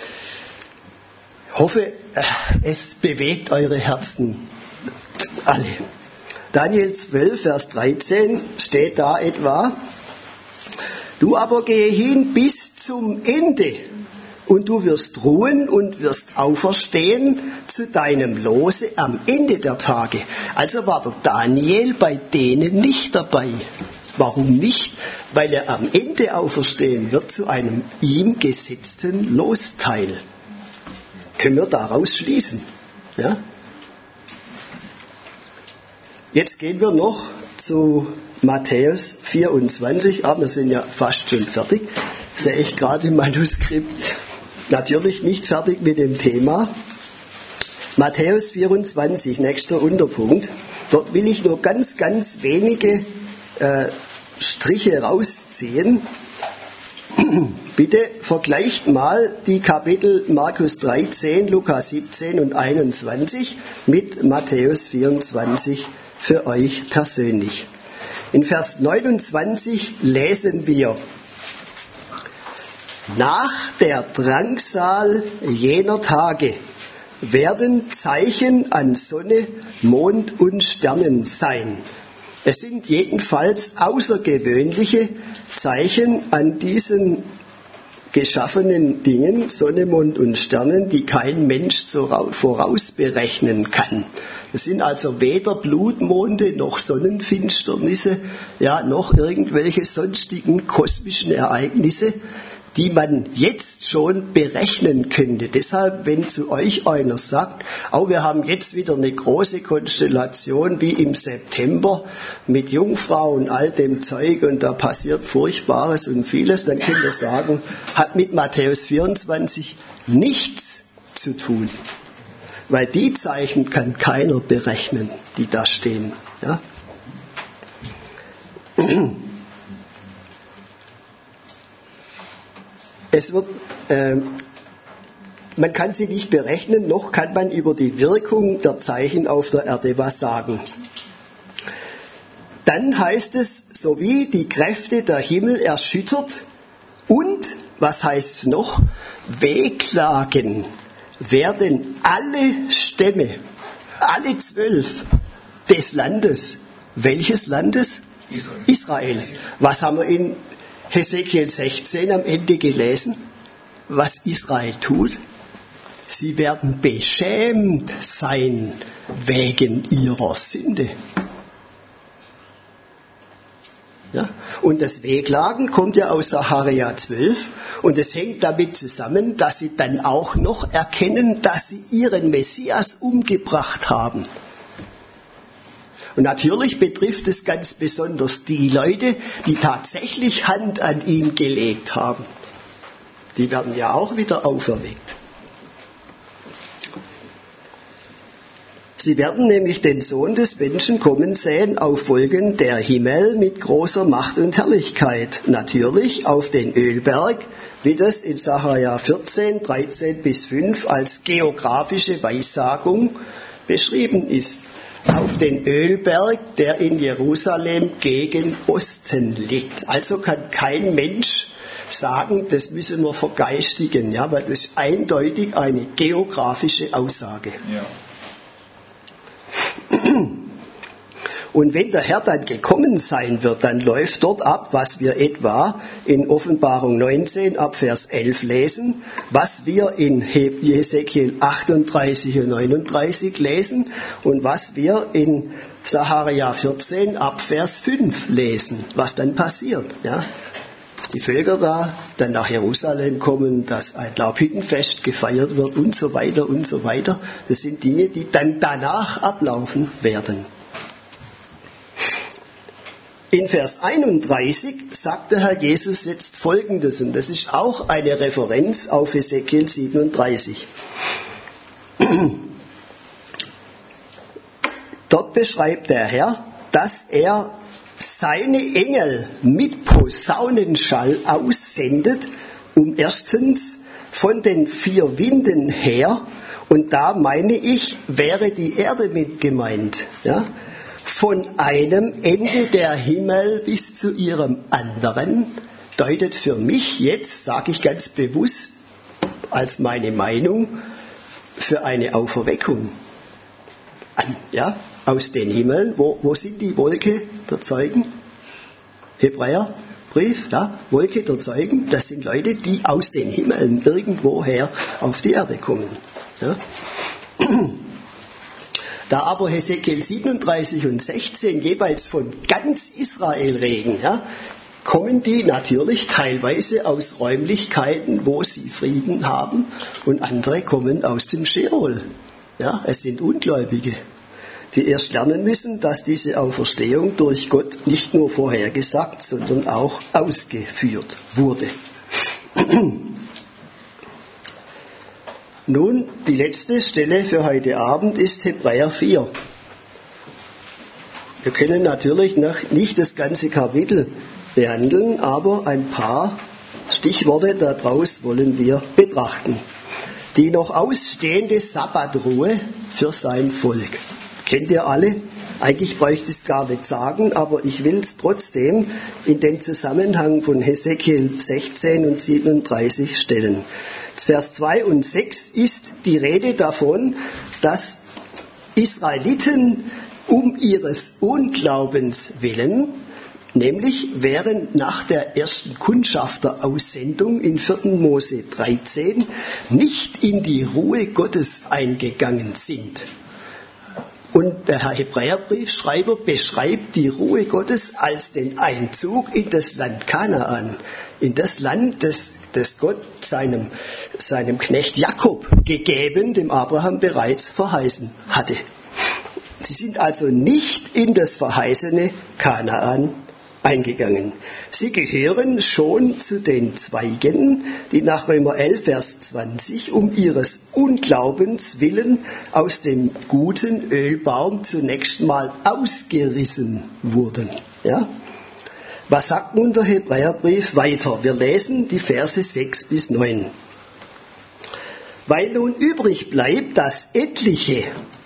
hoffe, es bewegt eure Herzen alle. Daniel 12, Vers 13 steht da etwa, du aber gehe hin bis zum Ende und du wirst ruhen und wirst auferstehen zu deinem Lose am Ende der Tage. Also war der Daniel bei denen nicht dabei. Warum nicht? Weil er am Ende auferstehen wird zu einem ihm gesetzten Losteil. Können wir daraus schließen. Ja? Jetzt gehen wir noch zu Matthäus 24. Wir sind ja fast schon fertig. Sehe ich gerade im Manuskript. Natürlich nicht fertig mit dem Thema. Matthäus 24, nächster Unterpunkt. Dort will ich nur ganz, ganz wenige Striche rausziehen. Bitte vergleicht mal die Kapitel Markus 13, Lukas 17 und 21 mit Matthäus 24 für euch persönlich. In Vers 29 lesen wir: Nach der Drangsal jener Tage werden Zeichen an Sonne, Mond und Sternen sein. Es sind jedenfalls außergewöhnliche Zeichen an diesen geschaffenen Dingen, Sonne, Mond und Sternen, die kein Mensch vorausberechnen kann. Es sind also weder Blutmonde noch Sonnenfinsternisse, ja, noch irgendwelche sonstigen kosmischen Ereignisse, die man jetzt schon berechnen könnte. Deshalb, wenn zu euch einer sagt, wir haben jetzt wieder eine große Konstellation wie im September mit Jungfrau und all dem Zeug und da passiert Furchtbares und vieles, dann könnt ihr sagen, hat mit Matthäus 24 nichts zu tun. Weil die Zeichen kann keiner berechnen, die da stehen. Ja? Man kann sie nicht berechnen, noch kann man über die Wirkung der Zeichen auf der Erde was sagen. Dann heißt es, sowie die Kräfte der Himmel erschüttert und, was heißt es noch, wehklagen werden alle Stämme, alle 12 des Landes. Welches Landes? Israels. Was haben wir in Hesekiel 16 am Ende gelesen? Was Israel tut? Sie werden beschämt sein wegen ihrer Sünde. Ja? Und das Wehklagen kommt ja aus Sacharja 12 und es hängt damit zusammen, dass sie dann auch noch erkennen, dass sie ihren Messias umgebracht haben. Und natürlich betrifft es ganz besonders die Leute, die tatsächlich Hand an ihn gelegt haben. Die werden ja auch wieder auferweckt. Sie werden nämlich den Sohn des Menschen kommen sehen auf Wolken der Himmel mit großer Macht und Herrlichkeit. Natürlich auf den Ölberg, wie das in Sacharja 14, 13 bis 5 als geografische Weissagung beschrieben ist. Auf den Ölberg, der in Jerusalem gegen Osten liegt. Also kann kein Mensch sagen, das müssen wir vergeistigen, ja, weil das ist eindeutig eine geografische Aussage. Ja. Und wenn der Herr dann gekommen sein wird, dann läuft dort ab, was wir etwa in Offenbarung 19 ab Vers 11 lesen, was wir in Hesekiel 38 und 39 lesen und was wir in Sacharja 14 ab Vers 5 lesen, was dann passiert. Ja? Dass die Völker da dann nach Jerusalem kommen, dass ein Laubhüttenfest gefeiert wird und so weiter und so weiter. Das sind Dinge, die dann danach ablaufen werden. In Vers 31 sagt der Herr Jesus jetzt Folgendes, und das ist auch eine Referenz auf Hesekiel 37. Dort beschreibt der Herr, dass er seine Engel mit Posaunenschall aussendet, um erstens von den 4 Winden her, und da meine ich, wäre die Erde mit gemeint, ja, von einem Ende der Himmel bis zu ihrem anderen, deutet für mich jetzt, sage ich ganz bewusst als meine Meinung, für eine Auferweckung an, ja, aus den Himmeln. Wo sind die Wolke der Zeugen? Hebräerbrief Hebräerbrief, ja, Wolke der Zeugen, das sind Leute, die aus den Himmeln irgendwoher auf die Erde kommen. Ja. Da aber Hesekiel 37 und 16 jeweils von ganz Israel reden, ja, kommen die natürlich teilweise aus Räumlichkeiten, wo sie Frieden haben, und andere kommen aus dem Scheol. Ja, es sind Ungläubige, die erst lernen müssen, dass diese Auferstehung durch Gott nicht nur vorhergesagt, sondern auch ausgeführt wurde. Nun, die letzte Stelle für heute Abend ist Hebräer 4. Wir können natürlich noch nicht das ganze Kapitel behandeln, aber ein paar Stichworte daraus wollen wir betrachten. Die noch ausstehende Sabbatruhe für sein Volk. Kennt ihr alle? Eigentlich bräuchte ich es gar nicht sagen, aber ich will es trotzdem in den Zusammenhang von Hesekiel 16 und 37 stellen. Vers 2 und 6 ist die Rede davon, dass Israeliten um ihres Unglaubens willen, nämlich während nach der ersten Kundschaftseraussendung in 4. Mose 13 nicht in die Ruhe Gottes eingegangen sind. Und der Hebräerbriefschreiber beschreibt die Ruhe Gottes als den Einzug in das Land Kanaan, in das Land, das Gott seinem Knecht Jakob gegeben, dem Abraham bereits verheißen hatte. Sie sind also nicht in das verheißene Kanaan eingegangen. Sie gehören schon zu den Zweigen, die nach Römer 11, Vers 20 um ihres Unglaubens willen aus dem guten Ölbaum zunächst mal ausgerissen wurden. Ja? Was sagt nun der Hebräerbrief weiter? Wir lesen die Verse 6 bis 9. Weil nun übrig bleibt, dass etliche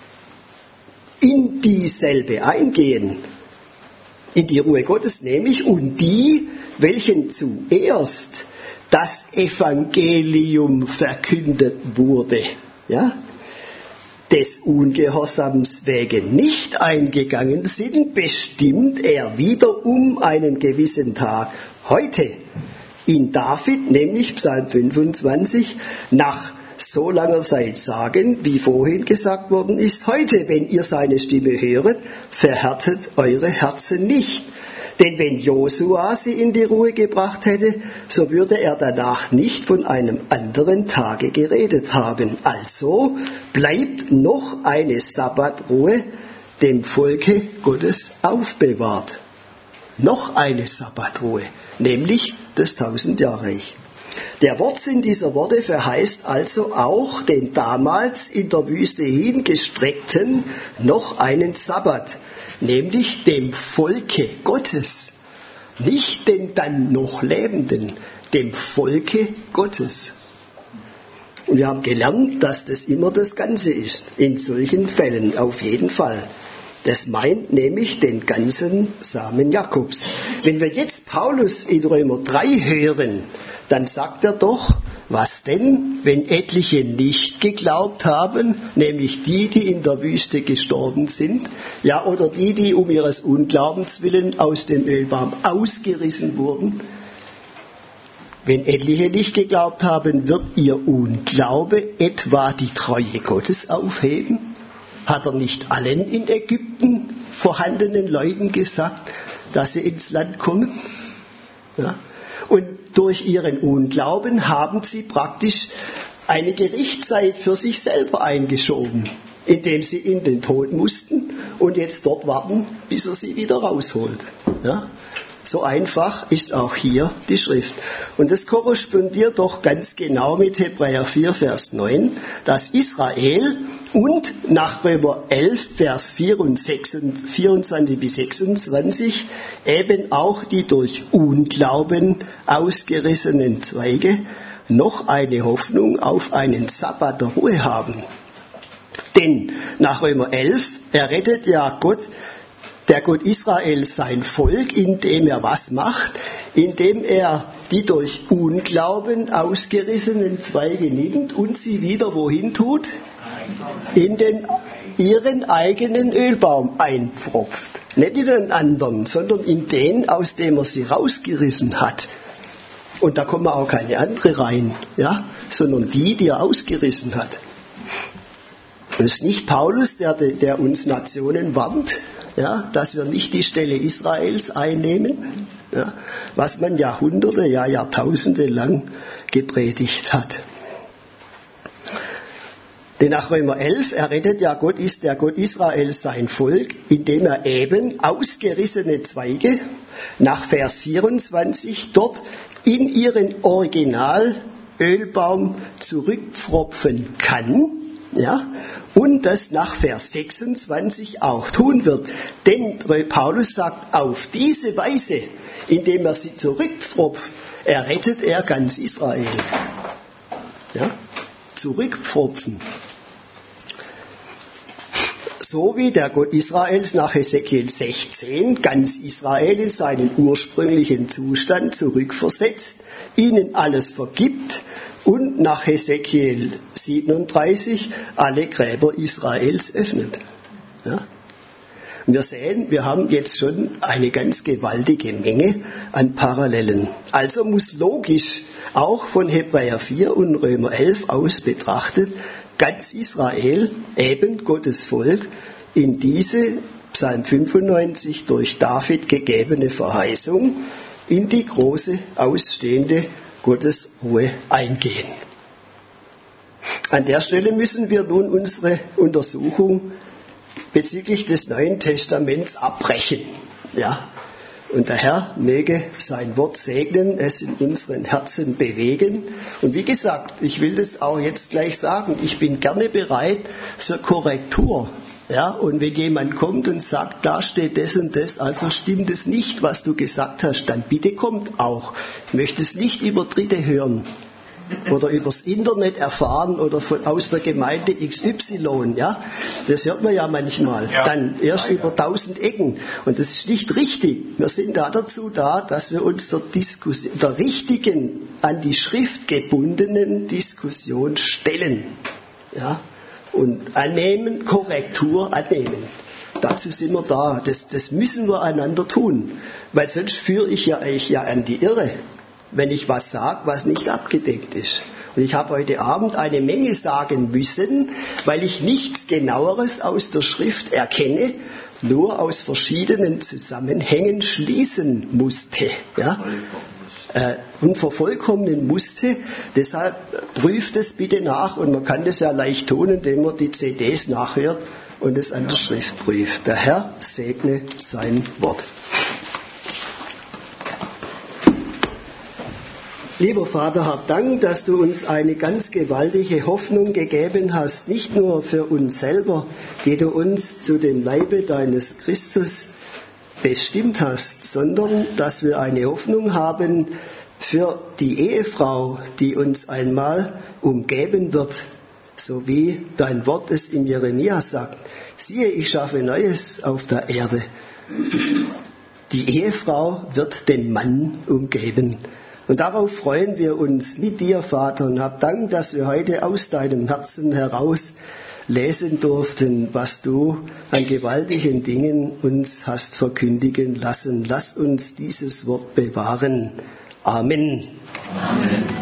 in dieselbe eingehen, in die Ruhe Gottes nämlich, und die, welchen zuerst das Evangelium verkündet wurde, ja, des Ungehorsams wegen nicht eingegangen sind, bestimmt er wieder um einen gewissen Tag heute in David, nämlich Psalm 25, nach so langer Zeit sagen, wie vorhin gesagt worden ist, heute, wenn ihr seine Stimme höret, verhärtet eure Herzen nicht. Denn wenn Josua sie in die Ruhe gebracht hätte, so würde er danach nicht von einem anderen Tage geredet haben. Also bleibt noch eine Sabbatruhe dem Volke Gottes aufbewahrt. Noch eine Sabbatruhe, nämlich das 1000-Jahr-Reich. Der Wortsinn dieser Worte verheißt also auch den damals in der Wüste hingestreckten noch einen Sabbat, nämlich dem Volke Gottes, nicht den dann noch Lebenden, dem Volke Gottes. Und wir haben gelernt, dass das immer das Ganze ist, in solchen Fällen auf jeden Fall. Das meint nämlich den ganzen Samen Jakobs. Wenn wir jetzt Paulus in Römer 3 hören, dann sagt er doch, was denn, wenn etliche nicht geglaubt haben, nämlich die in der Wüste gestorben sind, ja, oder die um ihres Unglaubens willen aus dem Ölbaum ausgerissen wurden. Wenn etliche nicht geglaubt haben, wird ihr Unglaube etwa die Treue Gottes aufheben? Hat er nicht allen in Ägypten vorhandenen Leuten gesagt, dass sie ins Land kommen? Ja. Und durch ihren Unglauben haben sie praktisch eine Gerichtszeit für sich selber eingeschoben, indem sie in den Tod mussten und jetzt dort warten, bis er sie wieder rausholt. Ja? So einfach ist auch hier die Schrift. Und das korrespondiert doch ganz genau mit Hebräer 4, Vers 9, dass Israel und nach Römer 11, Vers 24 bis 26 eben auch die durch Unglauben ausgerissenen Zweige noch eine Hoffnung auf einen Sabbat der Ruhe haben. Denn nach Römer 11 errettet ja der Gott Israels sein Volk, indem er was macht? Indem er die durch Unglauben ausgerissenen Zweige nimmt und sie wieder wohin tut? In ihren eigenen Ölbaum einpfropft. Nicht in den anderen, sondern in den, aus dem er sie rausgerissen hat. Und da kommen auch keine andere rein, ja, sondern die er ausgerissen hat. Es ist nicht Paulus, der uns Nationen warnt, ja, dass wir nicht die Stelle Israels einnehmen, ja, was man Jahrhunderte, ja Jahrtausende lang gepredigt hat. Denn nach Römer 11 errettet ja Gott ist der Gott Israels sein Volk, indem er eben ausgerissene Zweige nach Vers 24 dort in ihren Originalölbaum zurückpfropfen kann, ja, und das nach Vers 26 auch tun wird. Denn Paulus sagt, auf diese Weise, indem er sie zurückpfropft, errettet er ganz Israel. Ja, zurückpfropfen. So wie der Gott Israels nach Hesekiel 16 ganz Israel in seinen ursprünglichen Zustand zurückversetzt, ihnen alles vergibt und nach Hesekiel 37 alle Gräber Israels öffnet. Ja? Und wir sehen, wir haben jetzt schon eine ganz gewaltige Menge an Parallelen. Also muss logisch auch von Hebräer 4 und Römer 11 aus betrachtet ganz Israel, eben Gottes Volk, in diese Psalm 95 durch David gegebene Verheißung in die große ausstehende Gottesruhe eingehen. An der Stelle müssen wir nun unsere Untersuchung bezüglich des Neuen Testaments abbrechen. Ja. Und der Herr möge sein Wort segnen, es in unseren Herzen bewegen. Und wie gesagt, ich will das auch jetzt gleich sagen, ich bin gerne bereit für Korrektur. Ja, und wenn jemand kommt und sagt, da steht das und das, also stimmt es nicht, was du gesagt hast, dann bitte kommt auch. Ich möchte es nicht über Dritte hören oder übers Internet erfahren oder aus der Gemeinde XY, ja, das hört man ja manchmal, ja. Dann erst über 1000 Ecken und das ist nicht richtig. Wir sind dazu da, dass wir uns der richtigen, an die Schrift gebundenen Diskussion stellen, ja, und annehmen, Korrektur annehmen. Dazu sind wir da, das müssen wir einander tun, weil sonst führe ich euch ja an die Irre, wenn ich was sage, was nicht abgedeckt ist. Und ich habe heute Abend eine Menge sagen müssen, weil ich nichts Genaueres aus der Schrift erkenne, nur aus verschiedenen Zusammenhängen schließen musste. Ja? Und vervollkommnen musste. Deshalb prüft es bitte nach und man kann das ja leicht tun, indem man die CDs nachhört und es an der Schrift prüft. Der Herr segne sein Wort. Lieber Vater, hab Dank, dass du uns eine ganz gewaltige Hoffnung gegeben hast, nicht nur für uns selber, die du uns zu dem Leibe deines Christus bestimmt hast, sondern dass wir eine Hoffnung haben für die Ehefrau, die uns einmal umgeben wird, so wie dein Wort es in Jeremia sagt. Siehe, ich schaffe Neues auf der Erde. Die Ehefrau wird den Mann umgeben. Und darauf freuen wir uns mit dir, Vater, und hab Dank, dass wir heute aus deinem Herzen heraus lesen durften, was du an gewaltigen Dingen uns hast verkündigen lassen. Lass uns dieses Wort bewahren. Amen. Amen.